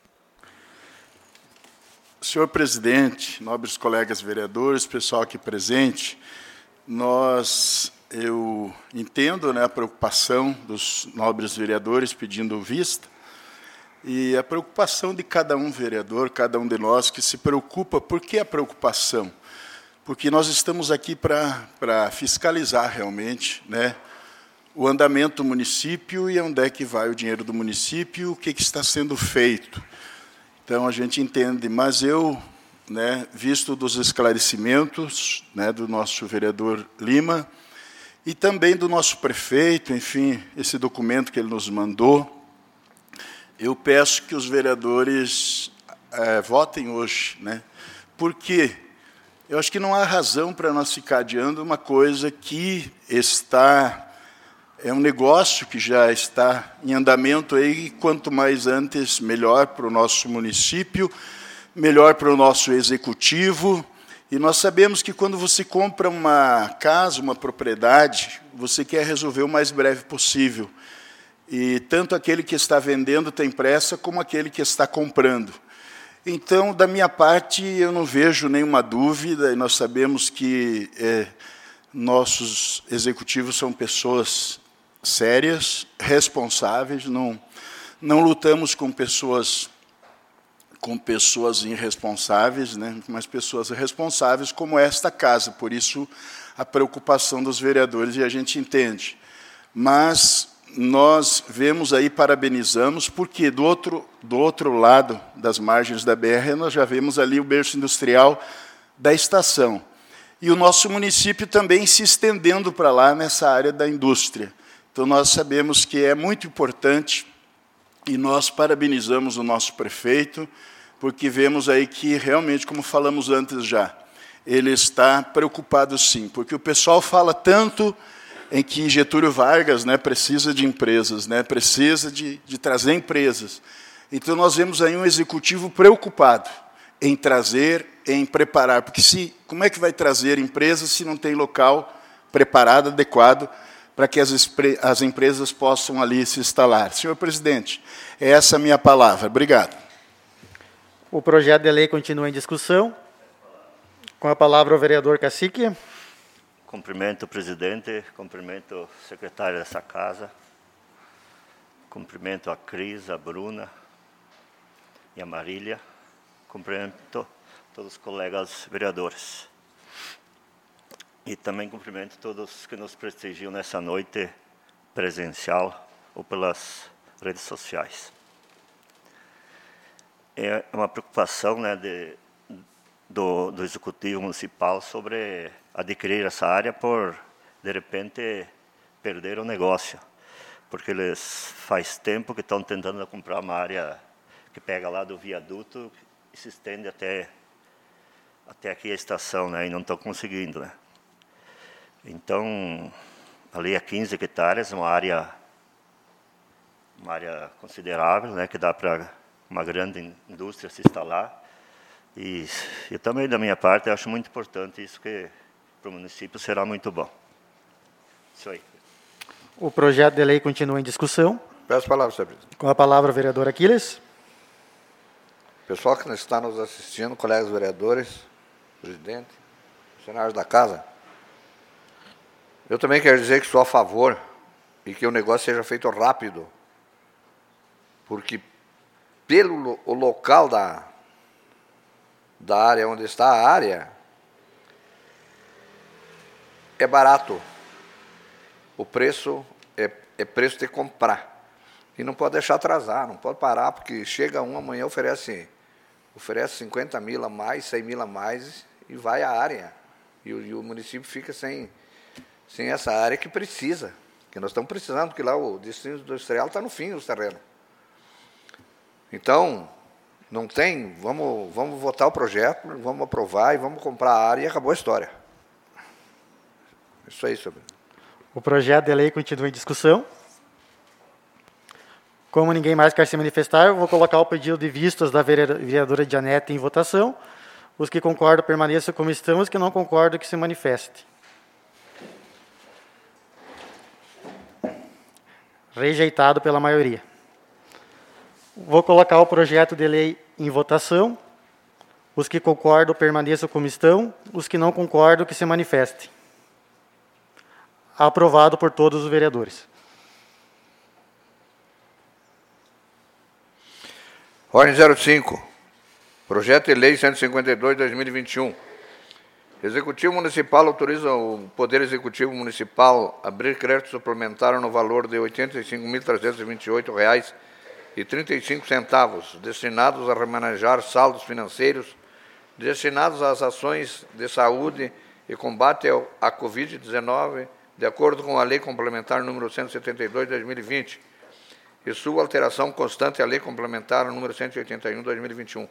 Senhor presidente, nobres colegas vereadores, pessoal aqui presente, eu entendo, né, a preocupação dos nobres vereadores pedindo vista e a preocupação de cada um vereador, cada um de nós que se preocupa. Por que a preocupação? Porque nós estamos aqui para fiscalizar realmente, né, o andamento do município e onde é que vai o dinheiro do município, o que está sendo feito. Então, a gente entende, mas eu, né, visto dos esclarecimentos, né, do nosso vereador Lima e também do nosso prefeito, enfim, esse documento que ele nos mandou, eu peço que os vereadores votem hoje, né? Porque eu acho que não há razão para nós ficar adiando uma coisa que está é um negócio que já está em andamento aí, quanto mais antes, melhor para o nosso município, melhor para o nosso executivo. E nós sabemos que quando você compra uma casa, uma propriedade, você quer resolver o mais breve possível. E tanto aquele que está vendendo tem pressa, como aquele que está comprando. Então, da minha parte, eu não vejo nenhuma dúvida, e nós sabemos que nossos executivos são pessoas sérias, responsáveis, não lutamos com pessoas irresponsáveis, né, mas pessoas responsáveis como esta casa, por isso a preocupação dos vereadores, e a gente entende. Mas nós vemos aí, parabenizamos, porque do outro lado das margens da BR, nós já vemos ali o berço industrial da estação. E o nosso município também se estendendo para lá nessa área da indústria. Então, nós sabemos que é muito importante, e nós parabenizamos o nosso prefeito, porque vemos aí que, realmente, como falamos antes já, ele está preocupado, sim, porque o pessoal fala tanto em que Getúlio Vargas, né, precisa de empresas, né, precisa de trazer empresas. Então, nós vemos aí um executivo preocupado em trazer, em preparar, porque como é que vai trazer empresas se não tem local preparado, adequado, para que as empresas possam ali se instalar? Senhor presidente, essa é a minha palavra. Obrigado. O projeto de lei continua em discussão. Com a palavra o vereador Cacique. Cumprimento o presidente, cumprimento o secretário dessa casa, cumprimento a Cris, a Bruna e a Marília, cumprimento todos os colegas vereadores. E também cumprimento todos que nos prestigiam nessa noite presencial ou pelas redes sociais. É uma preocupação, né, do Executivo Municipal sobre adquirir essa área por, de repente, perder o negócio. Porque eles faz tempo que estão tentando comprar uma área que pega lá do viaduto e se estende até aqui a estação, né, e não estão conseguindo, né. Então, ali a 15 hectares, uma área considerável, né, que dá para uma grande indústria se instalar. E eu também, da minha parte, acho muito importante isso, que para o município será muito bom. Isso aí. O projeto de lei continua em discussão. Peço a palavra, senhor presidente. Com a palavra o vereador Aquiles. Pessoal que está nos assistindo, colegas vereadores, presidente, funcionários da casa, eu também quero dizer que sou a favor e que o negócio seja feito rápido, porque pelo o local da área onde está a área, é barato. O preço é preço de comprar. E não pode deixar atrasar, não pode parar, porque chega amanhã oferece 50 mil a mais, 100 mil a mais, e vai a área. E o município fica sem essa área que precisa. Que nós estamos precisando, porque lá o distrito industrial está no fim dos terrenos. Então, não tem, vamos votar o projeto, vamos aprovar e vamos comprar a área e acabou a história. Isso aí, senhor. O projeto de lei continua em discussão. Como ninguém mais quer se manifestar, eu vou colocar o pedido de vistas da vereadora Janete em votação. Os que concordam permaneçam como estão, os que não concordam que se manifestem. Rejeitado pela maioria. Vou colocar o projeto de lei em votação. Os que concordam permaneçam como estão, os que não concordam que se manifestem. Aprovado por todos os vereadores. Ordem 05. Projeto de Lei 152/2021. Executivo Municipal autoriza o Poder Executivo Municipal a abrir crédito suplementar no valor de R$ 85.328,35, destinados a remanejar saldos financeiros destinados às ações de saúde e combate à Covid-19, de acordo com a Lei Complementar número 172/2020, e sua alteração constante à Lei Complementar número 181/2021.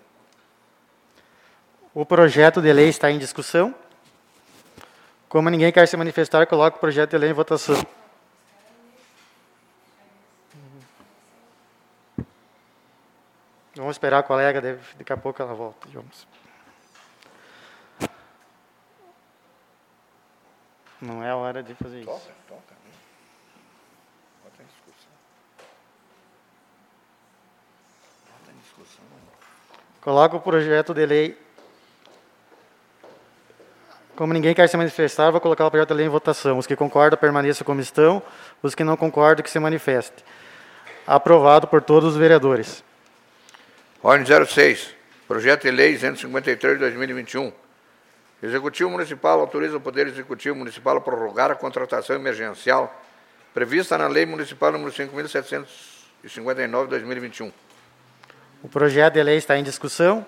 O projeto de lei está em discussão. Como ninguém quer se manifestar, coloco o projeto de lei em votação. Vamos esperar a colega, daqui a pouco ela volta. Vamos. Não é a hora de fazer isso. Toca. Bota em discussão. Coloca o projeto de lei. Como ninguém quer se manifestar, vou colocar o projeto de lei em votação. Os que concordam, permaneçam como estão. Os que não concordam, que se manifestem. Aprovado por todos os vereadores. Ordem 06. Projeto de lei 253 de 2021. Executivo Municipal autoriza o Poder Executivo Municipal a prorrogar a contratação emergencial prevista na Lei Municipal nº 5.759 de 2021. O projeto de lei está em discussão.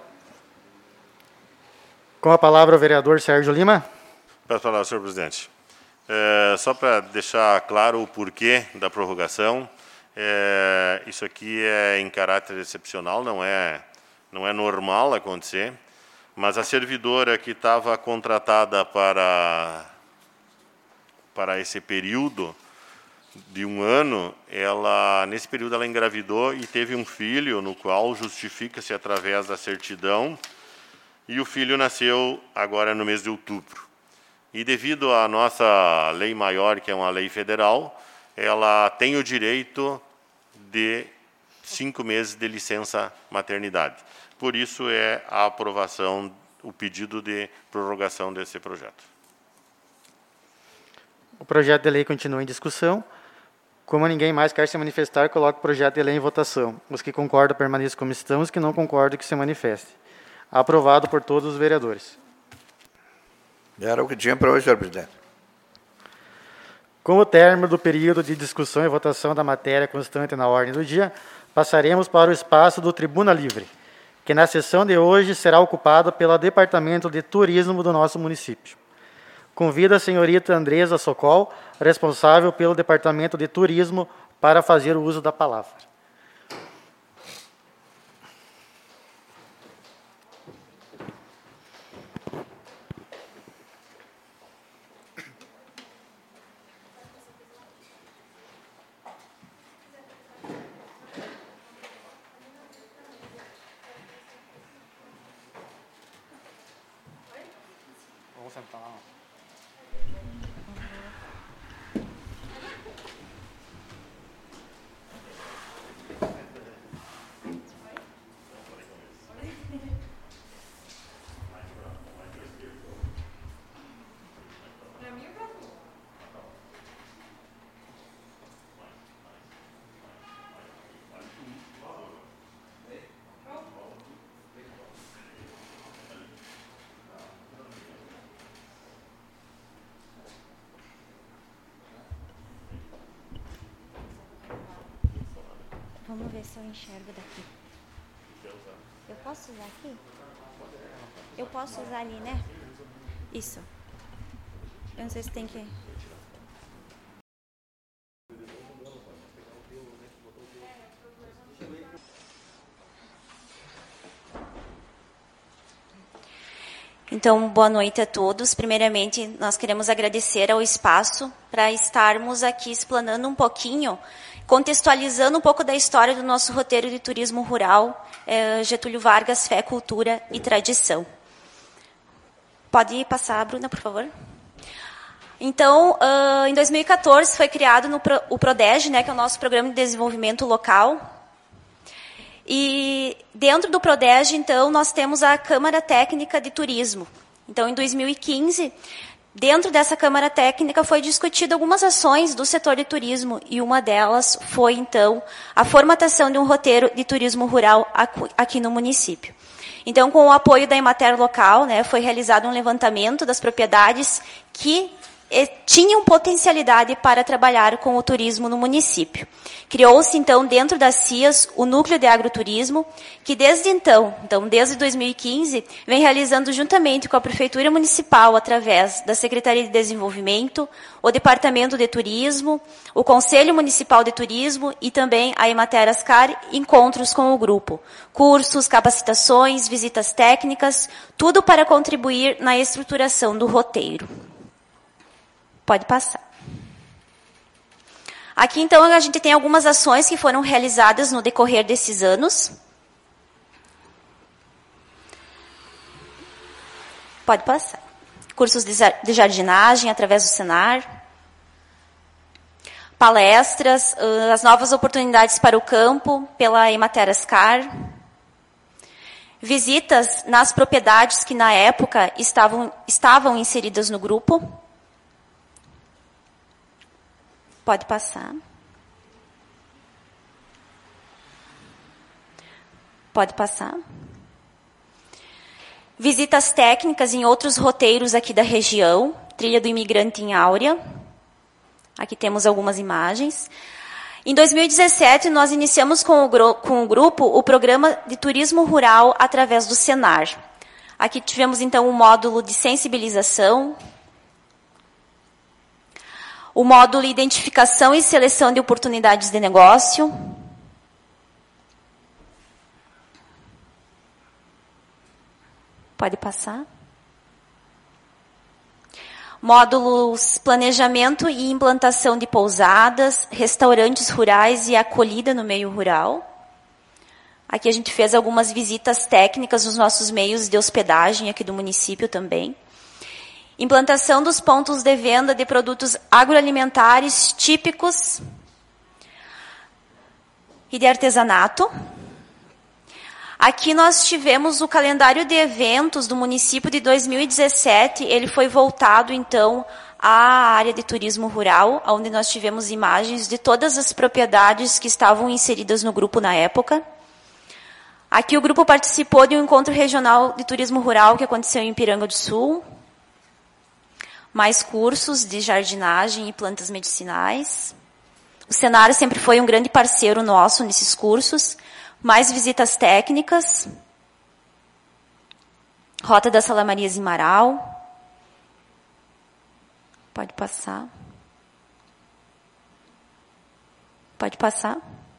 Com a palavra o vereador Sérgio Lima. Peço a palavra, senhor presidente. Só para deixar claro o porquê da prorrogação, isso aqui é em caráter excepcional, não é normal acontecer, mas a servidora que estava contratada para esse período de 1 ano, nesse período ela engravidou e teve um filho, no qual justifica-se através da certidão, e o filho nasceu agora no mês de outubro. E devido à nossa lei maior, que é uma lei federal, ela tem o direito de 5 meses de licença maternidade. Por isso é a aprovação, o pedido de prorrogação desse projeto. O projeto de lei continua em discussão. Como ninguém mais quer se manifestar, coloco o projeto de lei em votação. Os que concordam, permaneçam como estão. Os que não concordam, que se manifestem. Aprovado por todos os vereadores. Era o que tinha para hoje, senhor presidente. Com o término do período de discussão e votação da matéria constante na ordem do dia, passaremos para o espaço do Tribuna Livre, que na sessão de hoje será ocupado pelo Departamento de Turismo do nosso município. Convido a senhorita Andresa Sokol, responsável pelo Departamento de Turismo, para fazer o uso da palavra. Vamos ver se eu enxergo daqui. Eu posso usar aqui? Eu posso usar ali, né? Isso. Eu não sei se tem que... Então, boa noite a todos. Primeiramente, nós queremos agradecer ao espaço para estarmos aqui explanando um pouquinho, contextualizando um pouco da história do nosso roteiro de turismo rural, Getúlio Vargas, Fé, Cultura e Tradição. Pode passar, Bruna, por favor? Então, em 2014, foi criado o PRODEG, né, que é o nosso Programa de Desenvolvimento Local. E dentro do PRODEG, então, nós temos a Câmara Técnica de Turismo. Então, em 2015, dentro dessa Câmara Técnica, foi discutido algumas ações do setor de turismo, e uma delas foi, então, a formatação de um roteiro de turismo rural aqui no município. Então, com o apoio da Emater local, né, foi realizado um levantamento das propriedades que tinham potencialidade para trabalhar com o turismo no município. Criou-se, então, dentro das CIAs, o Núcleo de Agroturismo, que desde então, desde 2015, vem realizando juntamente com a Prefeitura Municipal, através da Secretaria de Desenvolvimento, o Departamento de Turismo, o Conselho Municipal de Turismo e também a Emater Ascar, encontros com o grupo. Cursos, capacitações, visitas técnicas, tudo para contribuir na estruturação do roteiro. Pode passar. Aqui, então, a gente tem algumas ações que foram realizadas no decorrer desses anos. Pode passar. Cursos de jardinagem através do Senar. Palestras, as novas oportunidades para o campo pela Emater Ascar. Visitas nas propriedades que na época estavam inseridas no grupo. Pode passar. Pode passar. Visitas técnicas em outros roteiros aqui da região. Trilha do Imigrante em Áurea. Aqui temos algumas imagens. Em 2017, nós iniciamos com o grupo o programa de turismo rural através do Senar. Aqui tivemos, então, um módulo de sensibilização, o módulo identificação e seleção de oportunidades de negócio, pode passar. Módulos planejamento e implantação de pousadas, restaurantes rurais e acolhida no meio rural. Aqui a gente fez algumas visitas técnicas nos nossos meios de hospedagem aqui do município também. Implantação dos pontos de venda de produtos agroalimentares típicos e de artesanato. Aqui nós tivemos o calendário de eventos do município de 2017, ele foi voltado, então, à área de turismo rural, onde nós tivemos imagens de todas as propriedades que estavam inseridas no grupo na época. Aqui o grupo participou de um encontro regional de turismo rural que aconteceu em Ipiranga do Sul. Mais cursos de jardinagem e plantas medicinais. O Senar sempre foi um grande parceiro nosso nesses cursos. Mais visitas técnicas. Rota das Salamarias em Marau. Pode passar. Pode passar.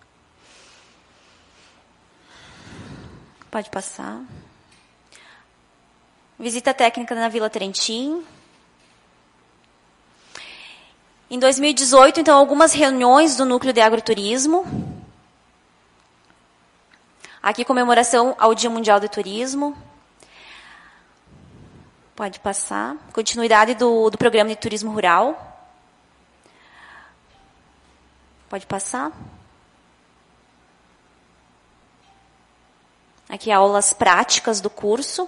Pode passar. Visita técnica na Vila Trentim. Em 2018, então, algumas reuniões do Núcleo de Agroturismo. Aqui, comemoração ao Dia Mundial do Turismo. Pode passar. Continuidade do programa de turismo rural. Pode passar. Aqui, aulas práticas do curso.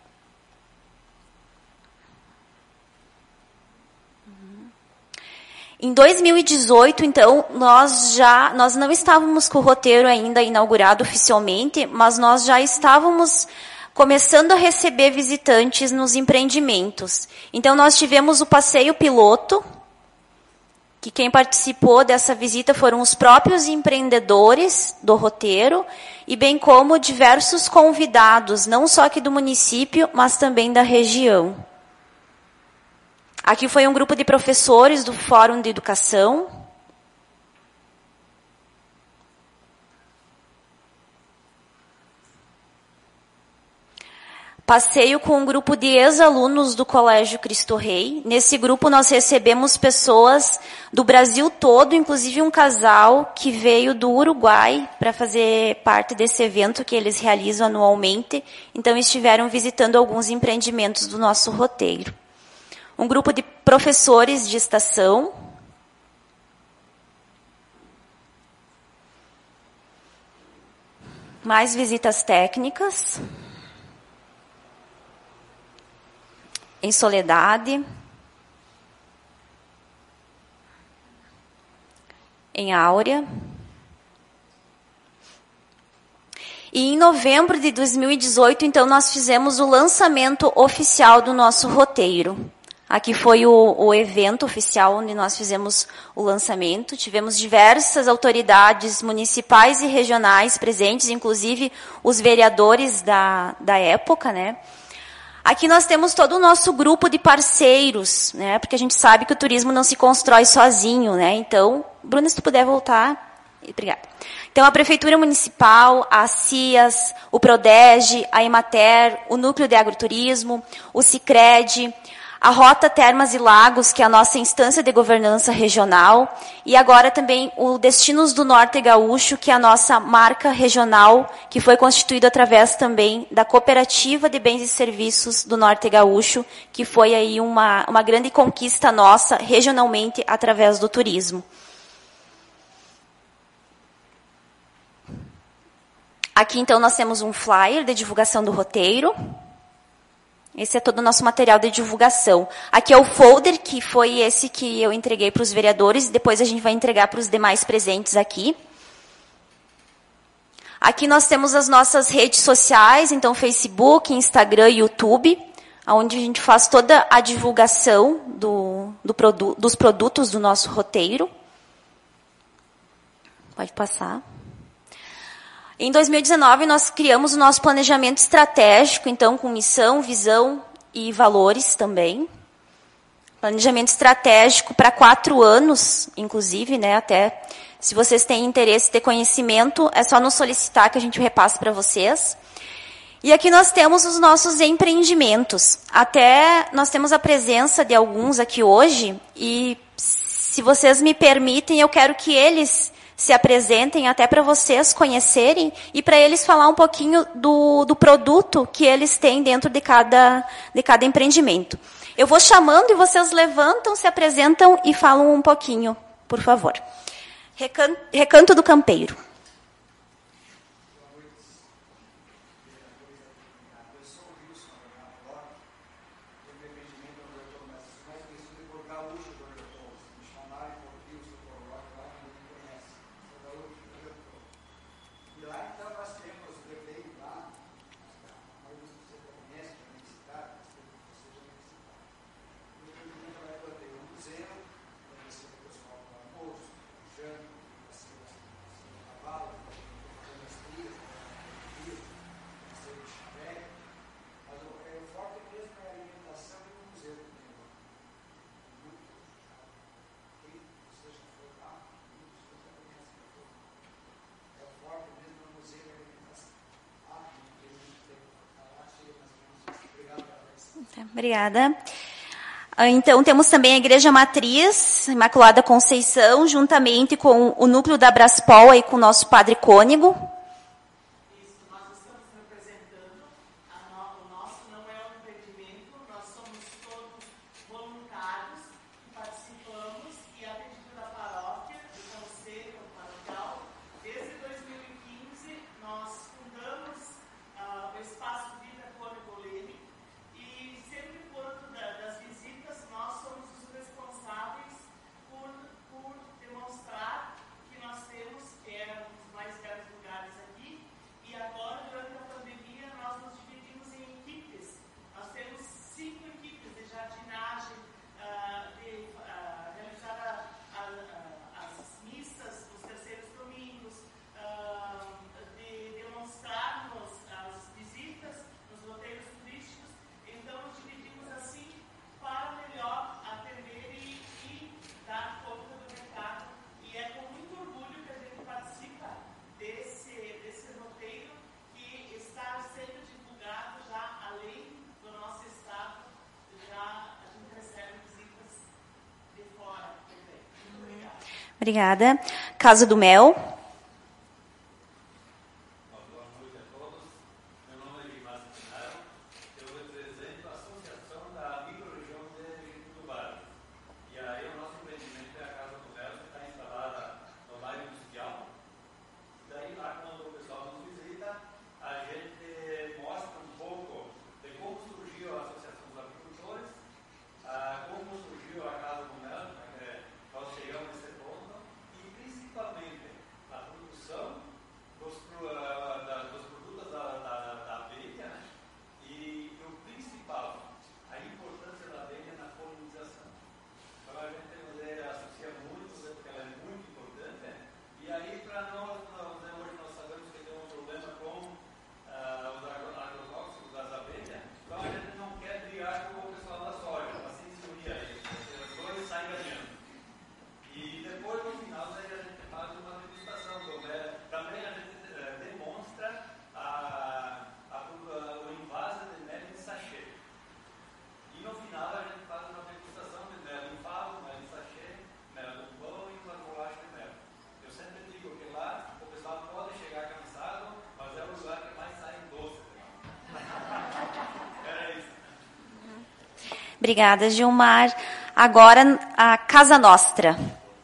Em 2018, então, nós não estávamos com o roteiro ainda inaugurado oficialmente, mas nós já estávamos começando a receber visitantes nos empreendimentos. Então, nós tivemos o passeio piloto, que quem participou dessa visita foram os próprios empreendedores do roteiro, e bem como diversos convidados, não só aqui do município, mas também da região. Aqui foi um grupo de professores do Fórum de Educação. Passeio com um grupo de ex-alunos do Colégio Cristo Rei. Nesse grupo nós recebemos pessoas do Brasil todo, inclusive um casal que veio do Uruguai para fazer parte desse evento que eles realizam anualmente. Então estiveram visitando alguns empreendimentos do nosso roteiro. Um grupo de professores de estação. Mais visitas técnicas. Em Soledade. Em Áurea. E em novembro de 2018, então, nós fizemos o lançamento oficial do nosso roteiro. Aqui foi o evento oficial onde nós fizemos o lançamento. Tivemos diversas autoridades municipais e regionais presentes, inclusive os vereadores da época, né? Aqui nós temos todo o nosso grupo de parceiros, né? Porque a gente sabe que o turismo não se constrói sozinho, né? Então, Bruna, se tu puder voltar. Obrigada. Então, a Prefeitura Municipal, a CIAS, o Prodege, a Emater, o Núcleo de Agroturismo, o Sicredi, a Rota Termas e Lagos, que é a nossa instância de governança regional, e agora também o Destinos do Norte Gaúcho, que é a nossa marca regional, que foi constituída através também da Cooperativa de Bens e Serviços do Norte Gaúcho, que foi aí uma grande conquista nossa regionalmente através do turismo. Aqui, então, nós temos um flyer de divulgação do roteiro. Esse é todo o nosso material de divulgação. Aqui é o folder, que foi esse que eu entreguei para os vereadores, e depois a gente vai entregar para os demais presentes aqui. Aqui nós temos as nossas redes sociais, então Facebook, Instagram e YouTube, onde a gente faz toda a divulgação dos produtos do nosso roteiro. Pode passar. Em 2019, nós criamos o nosso planejamento estratégico, então, com missão, visão e valores também. Planejamento estratégico para 4 anos, inclusive, né? Até se vocês têm interesse de conhecimento, é só nos solicitar que a gente repasse para vocês. E aqui nós temos os nossos empreendimentos. Até nós temos a presença de alguns aqui hoje, e se vocês me permitem, eu quero que eles se apresentem até para vocês conhecerem e para eles falar um pouquinho do produto que eles têm dentro de cada empreendimento. Eu vou chamando e vocês levantam, se apresentam e falam um pouquinho, por favor. Recanto do Campeiro. Obrigada. Então, temos também a Igreja Matriz, Imaculada Conceição, juntamente com o núcleo da Braspol e com o nosso Padre Cônego. Obrigada. Casa do Mel. Principalmente Obrigada, Gilmar. Agora, a Casa Nostra.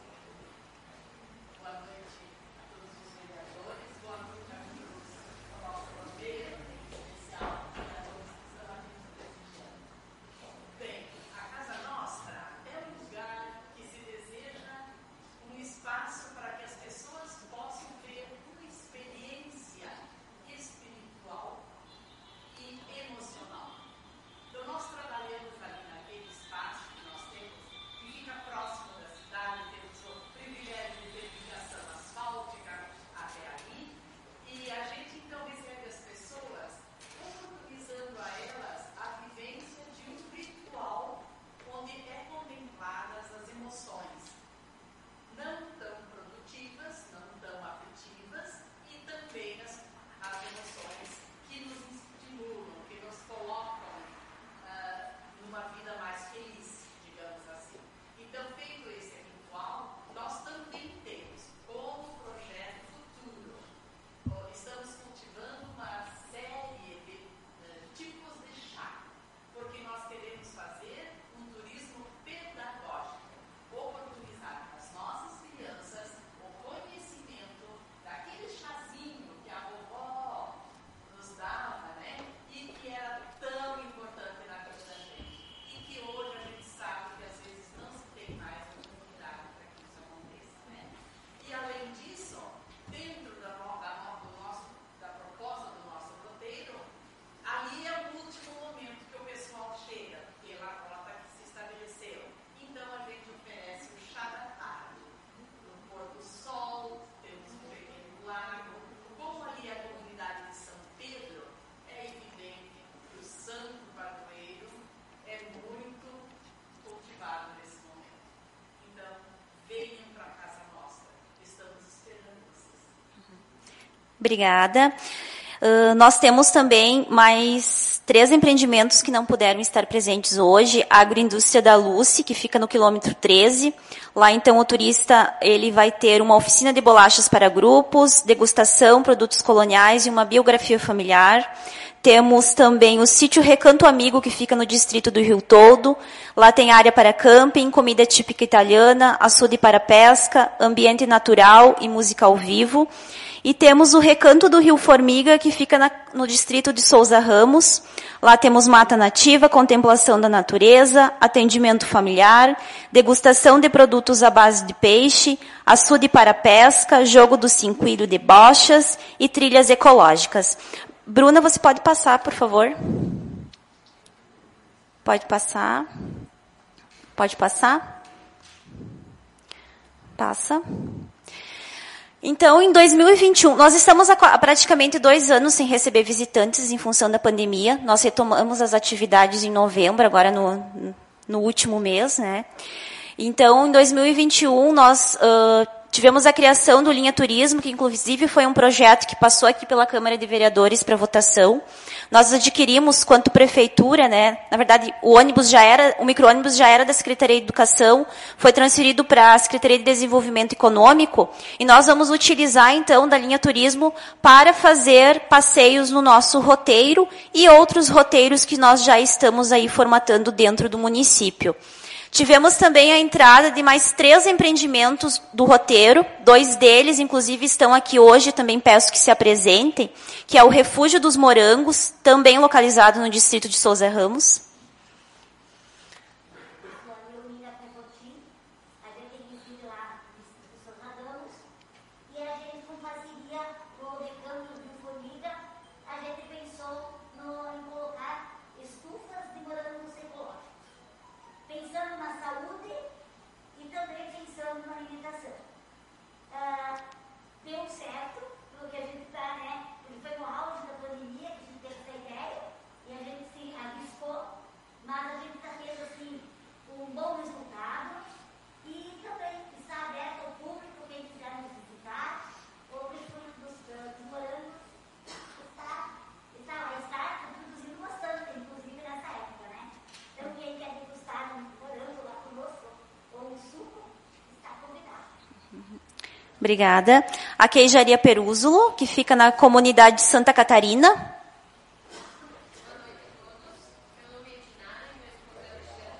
Obrigada. Nós temos também mais 3 empreendimentos que não puderam estar presentes hoje. A Agroindústria da Luce, que fica no quilômetro 13. Lá, então, o turista ele vai ter uma oficina de bolachas para grupos, degustação, produtos coloniais e uma biografia familiar. Temos também o sítio Recanto Amigo, que fica no distrito do Rio Todo. Lá tem área para camping, comida típica italiana, açude para pesca, ambiente natural e música ao vivo. E temos o Recanto do Rio Formiga, que fica no distrito de Souza Ramos. Lá temos mata nativa, contemplação da natureza, atendimento familiar, degustação de produtos à base de peixe, açude para pesca, jogo do cinquilho de bochas e trilhas ecológicas. Bruna, você pode passar, por favor? Pode passar. Pode passar? Passa. Então, em 2021, nós estamos há praticamente 2 anos sem receber visitantes em função da pandemia. Nós retomamos as atividades em novembro, agora no último mês, né? Então, em 2021, nós tivemos a criação do Linha Turismo, que inclusive foi um projeto que passou aqui pela Câmara de Vereadores para votação. Nós adquirimos, quanto prefeitura, né? Na verdade, o micro-ônibus já era da Secretaria de Educação, foi transferido para a Secretaria de Desenvolvimento Econômico, e nós vamos utilizar, então, da Linha Turismo para fazer passeios no nosso roteiro e outros roteiros que nós já estamos aí formatando dentro do município. Tivemos também a entrada de mais 3 empreendimentos do roteiro, 2 deles, inclusive, estão aqui hoje, também peço que se apresentem, que é o Refúgio dos Morangos, também localizado no distrito de Souza Ramos. Obrigada. A Queijaria Perúzulo, que fica na comunidade de Santa Catarina.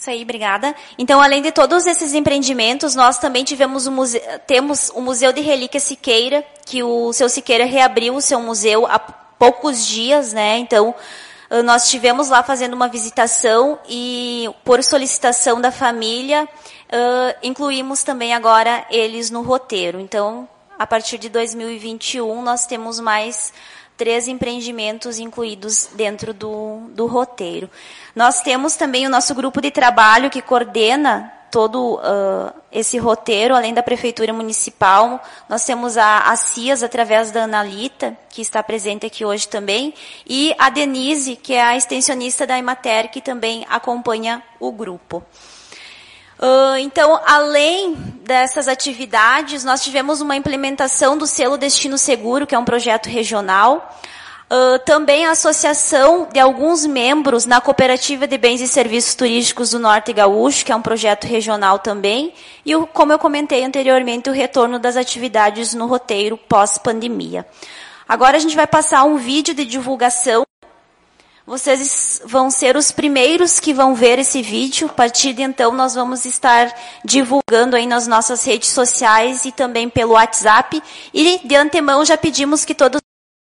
Isso aí, obrigada. Então, além de todos esses empreendimentos, nós também temos o Museu de Relíquia Siqueira, que o seu Siqueira reabriu o seu museu há poucos dias, né? Então, nós estivemos lá fazendo uma visitação e, por solicitação da família, incluímos também agora eles no roteiro. Então, a partir de 2021, nós temos mais 3 empreendimentos incluídos dentro do roteiro. Nós temos também o nosso grupo de trabalho que coordena todo esse roteiro, além da Prefeitura Municipal. Nós temos a CIAS, através da Analita, que está presente aqui hoje também, e a Denise, que é a extensionista da Emater, que também acompanha o grupo. Então, além dessas atividades, nós tivemos uma implementação do selo Destino Seguro, que é um projeto regional. Também a associação de alguns membros na Cooperativa de Bens e Serviços Turísticos do Norte Gaúcho, que é um projeto regional também. E, como eu comentei anteriormente, o retorno das atividades no roteiro pós-pandemia. Agora a gente vai passar um vídeo de divulgação. Vocês vão ser os primeiros que vão ver esse vídeo. A partir de então, nós vamos estar divulgando aí nas nossas redes sociais e também pelo WhatsApp. E, de antemão, já pedimos que todos...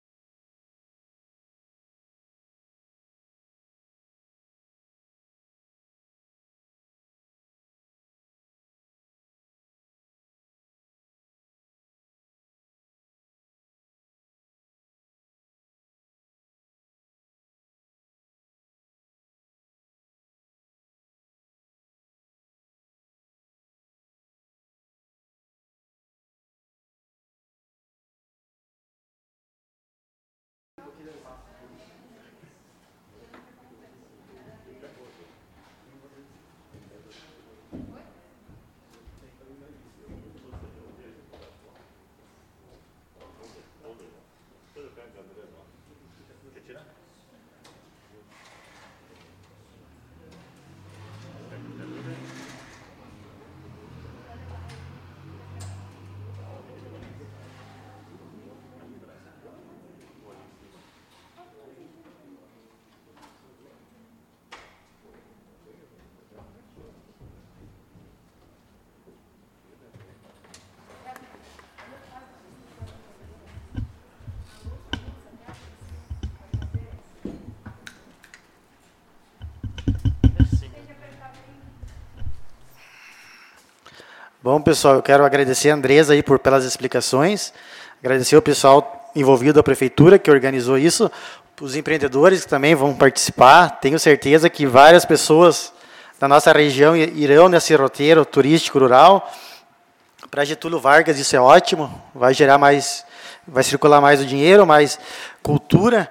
Bom, pessoal, eu quero agradecer a Andresa aí pelas explicações, agradecer o pessoal envolvido, a Prefeitura, que organizou isso, os empreendedores que também vão participar. Tenho certeza que várias pessoas da nossa região irão nesse roteiro turístico rural. Para Getúlio Vargas isso é ótimo, vai gerar mais, vai circular mais o dinheiro, mais cultura.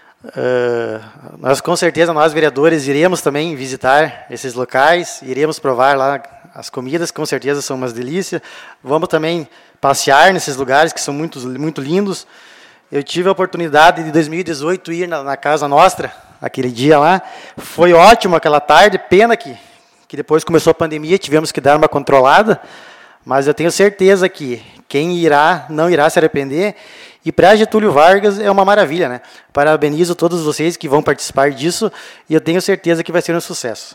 Nós, com certeza, nós vereadores iremos também visitar esses locais, iremos provar lá as comidas, com certeza são umas delícias. Vamos também passear nesses lugares que são muito, muito lindos. Eu tive a oportunidade de, em 2018, ir na Casa Nostra, aquele dia lá. Foi ótimo aquela tarde, pena que depois começou a pandemia, tivemos que dar uma controlada, mas eu tenho certeza que quem irá, não irá se arrepender. E para Getúlio Vargas é uma maravilha, né? Parabenizo todos vocês que vão participar disso, e eu tenho certeza que vai ser um sucesso.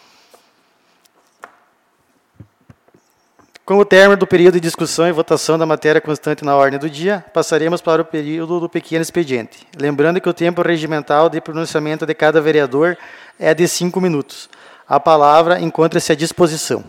Com o término do período de discussão e votação da matéria constante na ordem do dia, passaremos para o período do pequeno expediente. Lembrando que o tempo regimental de pronunciamento de cada vereador é de 5 minutos. A palavra encontra-se à disposição.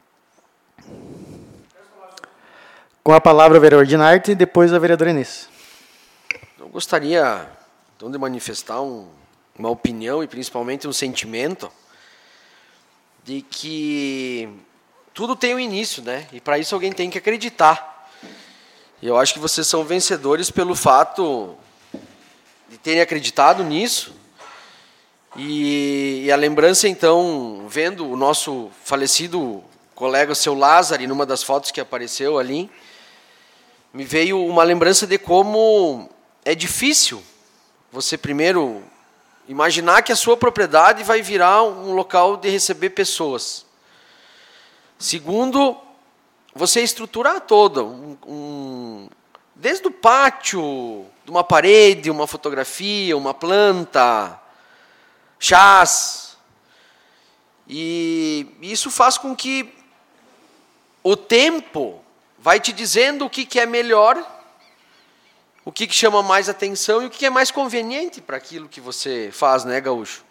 Com a palavra o vereador Dinarte e depois a vereadora Inês. Eu gostaria, então, de manifestar uma opinião e principalmente um sentimento de que tudo tem um início, né? E para isso alguém tem que acreditar. E eu acho que vocês são vencedores pelo fato de terem acreditado nisso. E a lembrança, então, vendo o nosso falecido colega, seu Lázaro, numa das fotos que apareceu ali, me veio uma lembrança de como é difícil você, primeiro, imaginar que a sua propriedade vai virar um local de receber pessoas. Segundo, você estruturar toda, desde o pátio, de uma parede, uma fotografia, uma planta, chás. E isso faz com que o tempo vai te dizendo o que é melhor, o que chama mais atenção e o que é mais conveniente para aquilo que você faz, né, Gaúcho?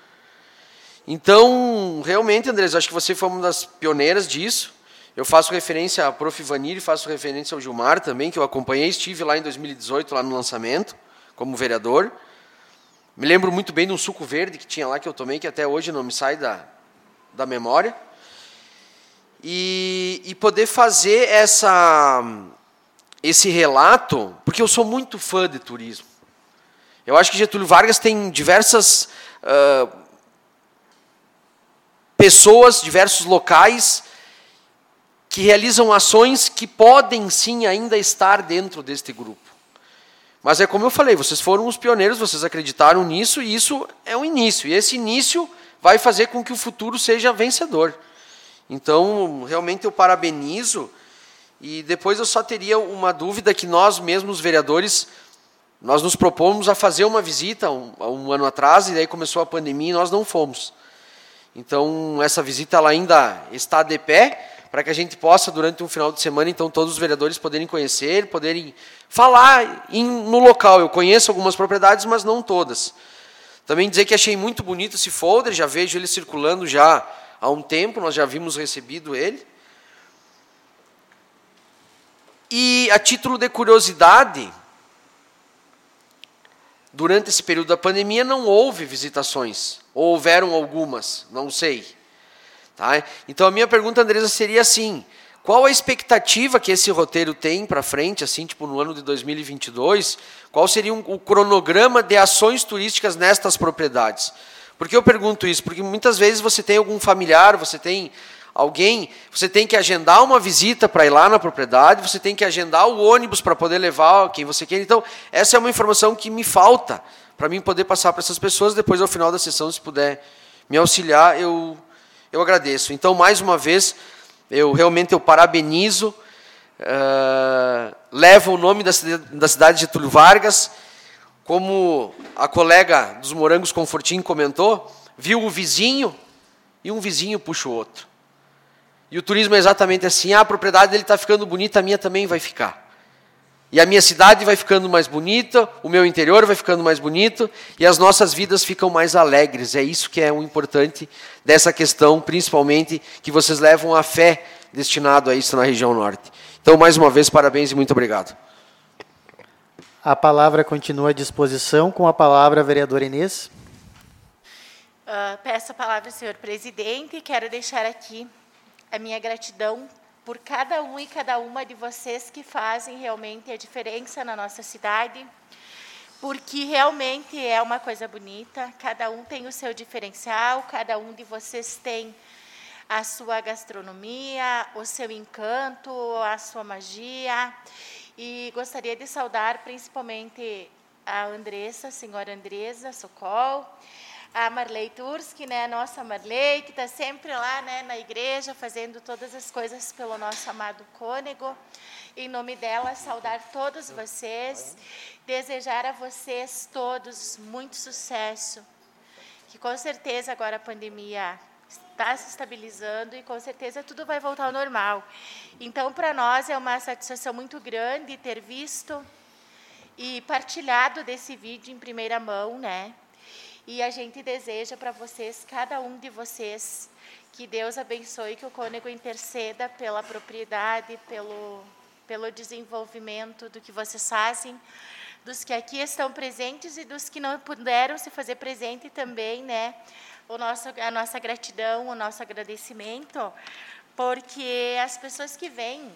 Então, realmente, Andrés, acho que você foi uma das pioneiras disso. Eu faço referência à Prof. Vanille, faço referência ao Gilmar também, que eu acompanhei, estive lá em 2018, lá no lançamento, como vereador. Me lembro muito bem de um suco verde que tinha lá, que eu tomei, que até hoje não me sai da memória. E poder fazer esse relato, porque eu sou muito fã de turismo. Eu acho que Getúlio Vargas tem diversas pessoas, diversos locais que realizam ações que podem sim ainda estar dentro deste grupo. Mas é como eu falei, vocês foram os pioneiros, vocês acreditaram nisso, e isso é um início. E esse início vai fazer com que o futuro seja vencedor. Então, realmente eu parabenizo. E depois eu só teria uma dúvida que nós mesmos, vereadores, nós nos propomos a fazer uma visita um ano atrás, e daí começou a pandemia e nós não fomos. Então, essa visita ela ainda está de pé, para que a gente possa, durante um final de semana, então, todos os vereadores poderem conhecer, poderem falar no local. Eu conheço algumas propriedades, mas não todas. Também dizer que achei muito bonito esse folder, já vejo ele circulando já há um tempo, nós já vimos recebido ele. E, a título de curiosidade, durante esse período da pandemia não houve visitações, ou houveram algumas, não sei. Tá? Então, a minha pergunta, Andresa, seria assim: qual a expectativa que esse roteiro tem para frente, assim, tipo no ano de 2022? Qual seria o cronograma de ações turísticas nestas propriedades? Por que eu pergunto isso? Porque muitas vezes você tem algum familiar, você tem alguém, você tem que agendar uma visita para ir lá na propriedade, você tem que agendar o ônibus para poder levar quem você quer. Então, essa é uma informação que me falta para mim poder passar para essas pessoas. Depois, ao final da sessão, se puder me auxiliar, eu agradeço. Então, mais uma vez, eu parabenizo, levo o nome da cidade de Getúlio Vargas, como a colega dos Morangos Confortinho comentou, viu o vizinho e um vizinho puxa o outro. E o turismo é exatamente assim: a propriedade dele está ficando bonita, a minha também vai ficar. E a minha cidade vai ficando mais bonita, o meu interior vai ficando mais bonito, e as nossas vidas ficam mais alegres. É isso que é o importante dessa questão, principalmente, que vocês levam a fé destinado a isso na região norte. Então, mais uma vez, parabéns e muito obrigado. A palavra continua à disposição. Com a palavra, a vereadora Inês. Peço a palavra ao senhor presidente e quero deixar aqui a minha gratidão por cada um e cada uma de vocês que fazem realmente a diferença na nossa cidade, porque realmente é uma coisa bonita, cada um tem o seu diferencial, cada um de vocês tem a sua gastronomia, o seu encanto, a sua magia, e gostaria de saudar principalmente a Andressa, a senhora Andresa Sokol, a Marley Turski, né, a nossa Marley, que está sempre lá, né, na igreja, fazendo todas as coisas pelo nosso amado cônego. Em nome dela, saudar todos vocês, desejar a vocês todos muito sucesso, que com certeza agora a pandemia está se estabilizando e com certeza tudo vai voltar ao normal. Então, para nós é uma satisfação muito grande ter visto e partilhado desse vídeo em primeira mão, né? E a gente deseja para vocês, cada um de vocês, que Deus abençoe, que o cônego interceda pela propriedade, pelo desenvolvimento do que vocês fazem, dos que aqui estão presentes e dos que não puderam se fazer presente também, né? A nossa gratidão, o nosso agradecimento, porque as pessoas que vêm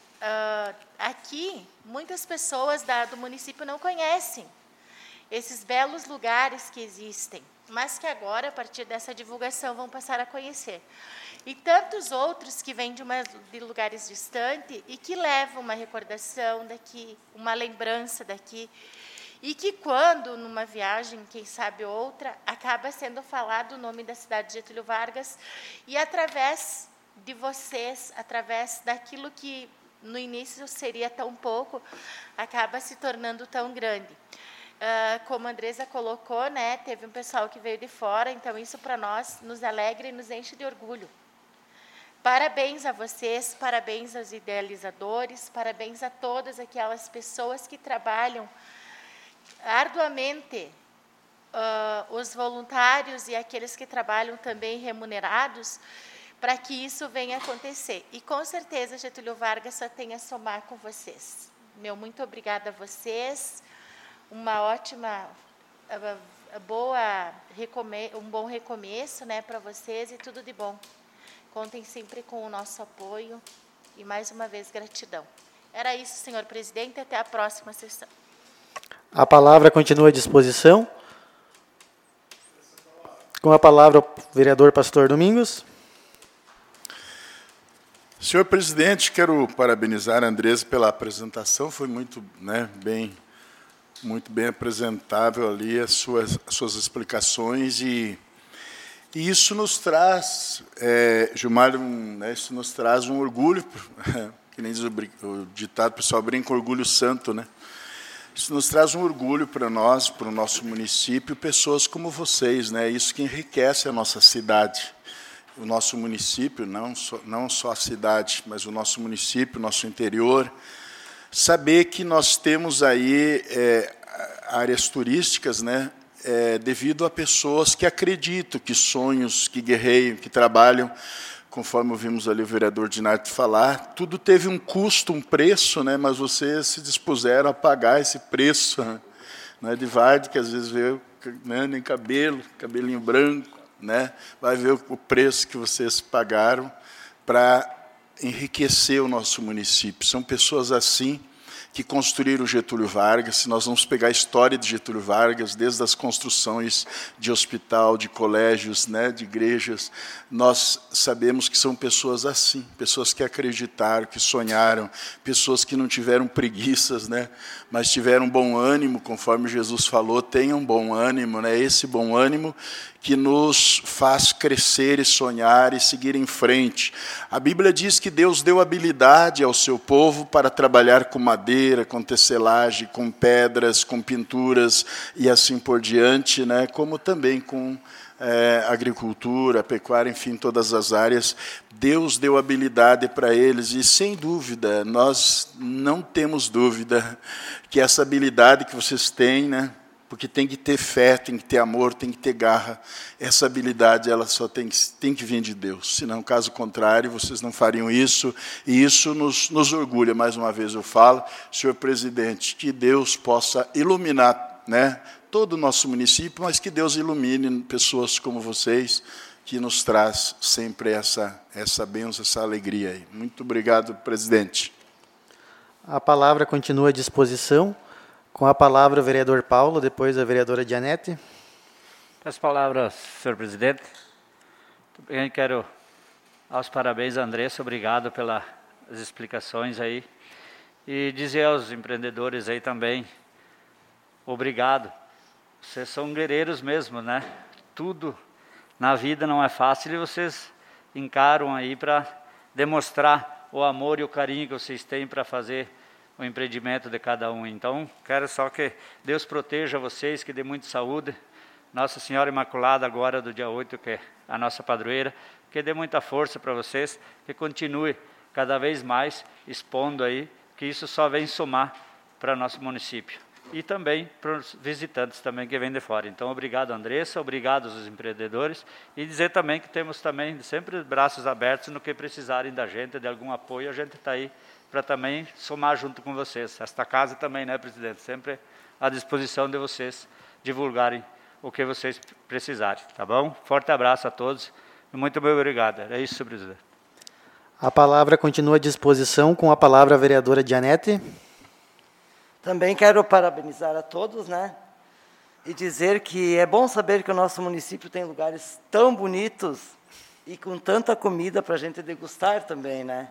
aqui, muitas pessoas do município não conhecem esses belos lugares que existem, mas que agora, a partir dessa divulgação, vão passar a conhecer. E tantos outros que vêm de lugares distantes e que levam uma recordação daqui, uma lembrança daqui, e que quando, numa viagem, quem sabe outra, acaba sendo falado o nome da cidade de Getúlio Vargas, e através de vocês, através daquilo que no início seria tão pouco, acaba se tornando tão grande. Como a Andresa colocou, né, teve um pessoal que veio de fora, então isso para nós nos alegra e nos enche de orgulho. Parabéns a vocês, parabéns aos idealizadores, parabéns a todas aquelas pessoas que trabalham arduamente, os voluntários e aqueles que trabalham também remunerados, para que isso venha acontecer. E com certeza Getúlio Vargas só tem a somar com vocês. Meu muito obrigada a vocês, uma ótima, um bom recomeço, né, para vocês e tudo de bom. Contem sempre com o nosso apoio e, mais uma vez, gratidão. Era isso, senhor presidente, até a próxima sessão. A palavra continua à disposição. Com a palavra, o vereador Pastor Domingos. Senhor presidente, quero parabenizar a Andresa pela apresentação, foi muito bem apresentável ali as suas explicações e isso nos traz, Gilmar, né, isso nos traz um orgulho, que nem diz o ditado, o pessoal brinca, orgulho santo, né? Isso nos traz um orgulho para nós, para o nosso município, pessoas como vocês, né? Isso que enriquece a nossa cidade. O nosso município, não só a cidade, mas o nosso município, o nosso interior. Saber que nós temos aí áreas turísticas, né? Devido a pessoas que acreditam, que sonham, que guerreiam, que trabalham, conforme ouvimos ali o vereador Dinardi falar, tudo teve um custo, um preço, né? Mas vocês se dispuseram a pagar esse preço. Não é de Varde, que às vezes vê, né, nem cabelinho branco, né? Vai ver o preço que vocês pagaram para enriquecer o nosso município. São pessoas assim que construíram Getúlio Vargas. Se nós vamos pegar a história de Getúlio Vargas, desde as construções de hospital, de colégios, né, de igrejas, nós sabemos que são pessoas assim, pessoas que acreditaram, que sonharam, pessoas que não tiveram preguiças, né, mas tiveram bom ânimo, conforme Jesus falou, tenham bom ânimo, né, esse bom ânimo que nos faz crescer e sonhar e seguir em frente. A Bíblia diz que Deus deu habilidade ao seu povo para trabalhar com madeira, com tecelagem, com pedras, com pinturas e assim por diante, né? Como também com agricultura, pecuária, enfim, todas as áreas. Deus deu habilidade para eles e, sem dúvida, nós não temos dúvida que essa habilidade que vocês têm, né? Porque tem que ter fé, tem que ter amor, tem que ter garra. Essa habilidade ela só tem que vir de Deus. Senão, caso contrário, vocês não fariam isso. E isso nos orgulha, mais uma vez eu falo, senhor presidente, que Deus possa iluminar, né, todo o nosso município, mas que Deus ilumine pessoas como vocês, que nos traz sempre essa bênção, essa alegria aí. Muito obrigado, presidente. A palavra continua à disposição. Com a palavra o vereador Paulo, depois a vereadora Dianete. As palavras, senhor presidente. Também quero aos parabéns a Andressa, obrigado pelas explicações aí. E dizer aos empreendedores aí também, obrigado. Vocês são guerreiros mesmo, né? Tudo na vida não é fácil e vocês encaram aí para demonstrar o amor e o carinho que vocês têm para fazer o empreendimento de cada um. Então, quero só que Deus proteja vocês, que dê muita saúde. Nossa Senhora Imaculada, agora do dia 8, que é a nossa padroeira, que dê muita força para vocês, que continue cada vez mais expondo aí, que isso só vem somar para nosso município. E também para os visitantes também que vêm de fora. Então, obrigado, Andressa, obrigado aos empreendedores. E dizer também que temos também sempre braços abertos no que precisarem da gente, de algum apoio, a gente está aí para também somar junto com vocês. Esta casa também, né, presidente? Sempre à disposição de vocês divulgarem o que vocês precisarem, tá bom? Forte abraço a todos e muito obrigado. É isso, presidente. A palavra continua à disposição, com a palavra a vereadora Dianete. Também quero parabenizar a todos, né? E dizer que é bom saber que o nosso município tem lugares tão bonitos e com tanta comida para a gente degustar também, né?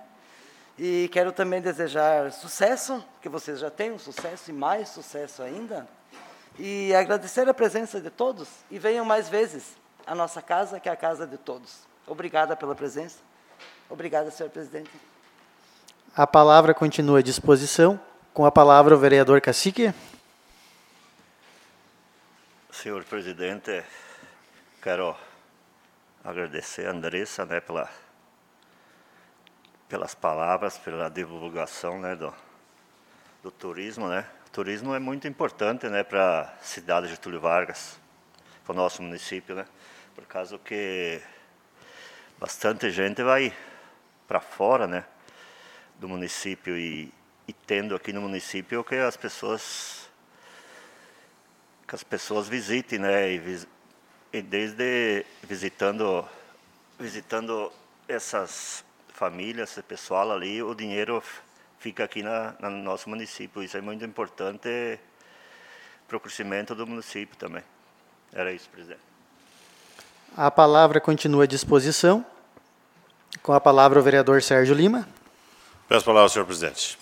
E quero também desejar sucesso, que vocês já têm um sucesso e mais sucesso ainda. E agradecer a presença de todos e venham mais vezes à nossa casa, que é a casa de todos. Obrigada pela presença. Obrigada, senhor presidente. A palavra continua à disposição. Com a palavra o vereador Cacique. senhor presidente, quero agradecer a Andressa, né, pelas palavras, pela divulgação, né, do turismo, né. O turismo é muito importante, né, para a cidade de Getúlio Vargas, para o nosso município, né, por causa que bastante gente vai para fora, né, do município e tendo aqui no município que as pessoas visitem, né, e desde visitando essas famílias, esse pessoal ali, o dinheiro fica aqui no nosso município. Isso é muito importante para o crescimento do município também. Era isso, presidente. A palavra continua à disposição. Com a palavra o vereador Sérgio Lima. Peço a palavra, senhor presidente.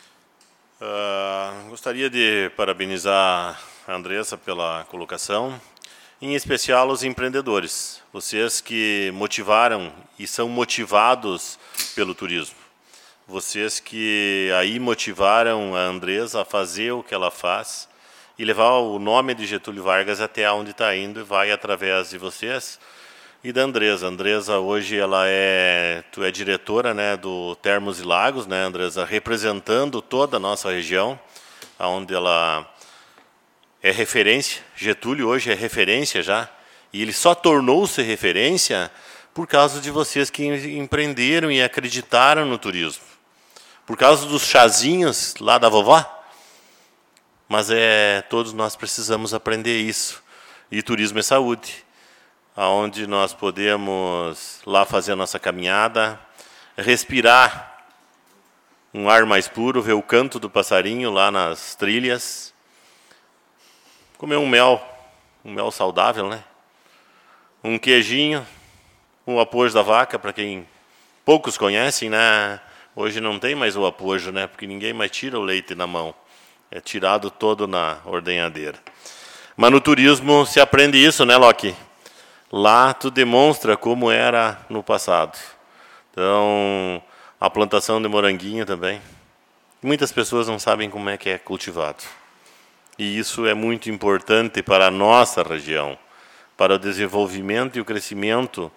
Gostaria de parabenizar a Andressa pela colocação, em especial os empreendedores, vocês que motivaram e são motivados pelo turismo, vocês que aí motivaram a Andressa a fazer o que ela faz e levar o nome de Getúlio Vargas até onde está indo, e vai através de vocês e da Andressa. Andressa, hoje tu é diretora, né, do Termos e Lagos, né, Andressa, representando toda a nossa região, onde ela é referência. Getúlio hoje é referência já, e ele só tornou-se referência por causa de vocês que empreenderam e acreditaram no turismo. Por causa dos chazinhos lá da vovó. Mas todos nós precisamos aprender isso. E turismo é saúde, onde nós podemos lá fazer a nossa caminhada, respirar um ar mais puro, ver o canto do passarinho lá nas trilhas, comer um mel saudável, né? Um queijinho, um apojo da vaca, para quem poucos conhecem, né? Hoje não tem mais o apojo, né? Porque ninguém mais tira o leite na mão. É tirado todo na ordenhadeira. Mas no turismo se aprende isso, né, Loki? Lá tu demonstra como era no passado. Então, a plantação de moranguinho também. Muitas pessoas não sabem como é que é cultivado. E isso é muito importante para a nossa região, para o desenvolvimento e o crescimento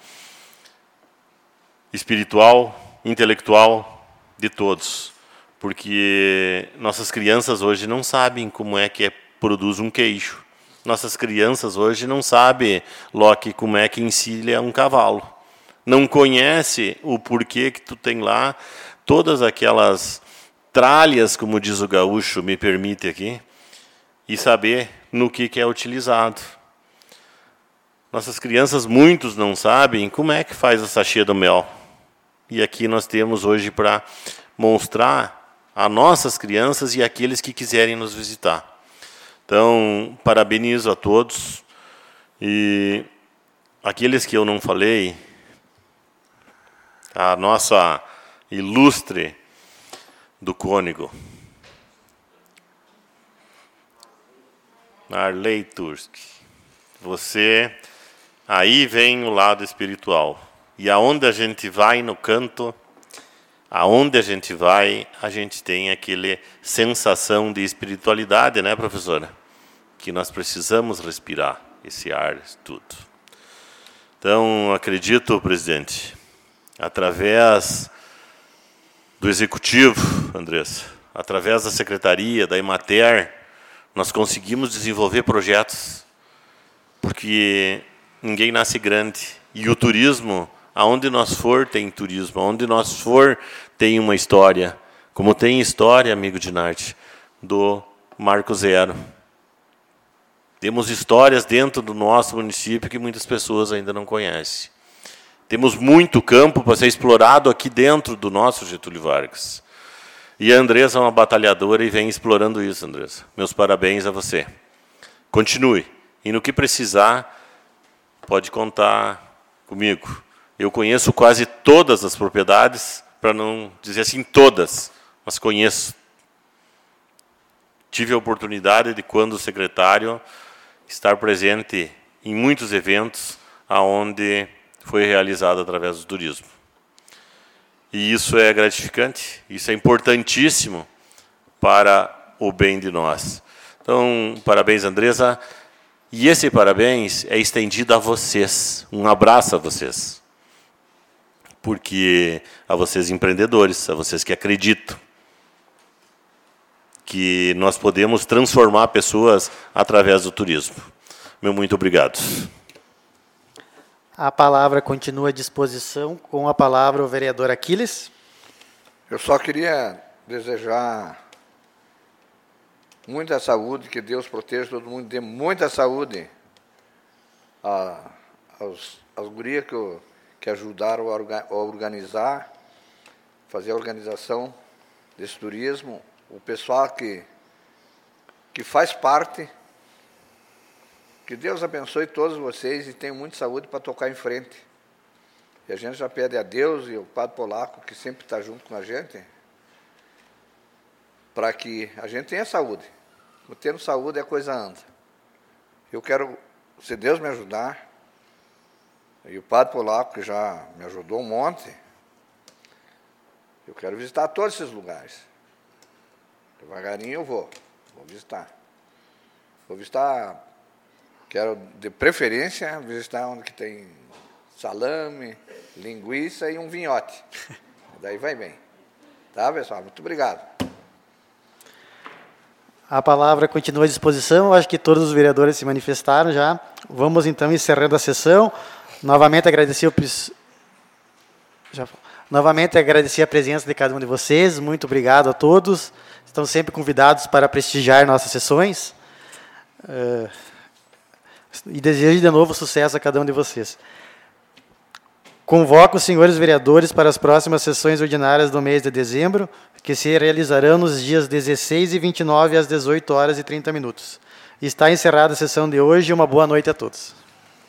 espiritual, intelectual de todos. Porque nossas crianças hoje não sabem como é que produz um queijo. Nossas crianças hoje não sabem, Loki, como é que encilha um cavalo. Não conhece o porquê que tu tem lá todas aquelas tralhas, como diz o gaúcho, me permite aqui, e saber no que é utilizado. Nossas crianças, muitos não sabem como é que faz a sachê do mel. E aqui nós temos hoje para mostrar a nossas crianças e aqueles que quiserem nos visitar. Então, parabenizo a todos. E aqueles que eu não falei, a nossa ilustre do Cônego, Arley Tursk, você, aí vem o lado espiritual. E aonde a gente vai no canto, aonde a gente vai, a gente tem aquela sensação de espiritualidade, né, professora? Que nós precisamos respirar esse ar, tudo. Então, acredito, presidente, através do Executivo, Andressa, através da Secretaria, da Emater, nós conseguimos desenvolver projetos, porque ninguém nasce grande. E o turismo, aonde nós for, tem turismo. Aonde nós for, tem uma história. Como tem história, amigo de Narte, do Marco Zero. Temos histórias dentro do nosso município que muitas pessoas ainda não conhecem. Temos muito campo para ser explorado aqui dentro do nosso Getúlio Vargas. E a Andressa é uma batalhadora e vem explorando isso, Andressa. Meus parabéns a você. Continue. E no que precisar, pode contar comigo. Eu conheço quase todas as propriedades, para não dizer assim todas, mas conheço. Tive a oportunidade de, quando secretário, estar presente em muitos eventos onde foi realizado através do turismo. E isso é gratificante, isso é importantíssimo para o bem de nós. Então, parabéns, Andressa. E esse parabéns é estendido a vocês. Um abraço a vocês. Porque a vocês empreendedores, a vocês que acreditam que nós podemos transformar pessoas através do turismo. Meu muito obrigado. A palavra continua à disposição. Com a palavra o vereador Aquiles. Eu só queria desejar muita saúde, que Deus proteja todo mundo, dê muita saúde às gurias que ajudaram a organizar, fazer a organização desse turismo, o pessoal que faz parte. Que Deus abençoe todos vocês e tenham muita saúde para tocar em frente. E a gente já pede a Deus e o Padre Polaco, que sempre está junto com a gente, para que a gente tenha saúde. Tendo saúde, a coisa anda. Eu quero, se Deus me ajudar, e o Padre Polaco, que já me ajudou um monte, eu quero visitar todos esses lugares. Devagarinho eu vou visitar. Vou visitar, quero, de preferência, visitar onde que tem salame, linguiça e um vinhote. Daí vai bem. Tá, pessoal? Muito obrigado. A palavra continua à disposição. Acho que todos os vereadores se manifestaram já. Vamos, então, encerrando a sessão. Novamente agradecer a presença de cada um de vocês. Muito obrigado a todos. Estão sempre convidados para prestigiar nossas sessões. E desejo de novo sucesso a cada um de vocês. Convoco os senhores vereadores para as próximas sessões ordinárias do mês de dezembro, que se realizarão nos dias 16 e 29 às 18h30. Está encerrada a sessão de hoje e uma boa noite a todos.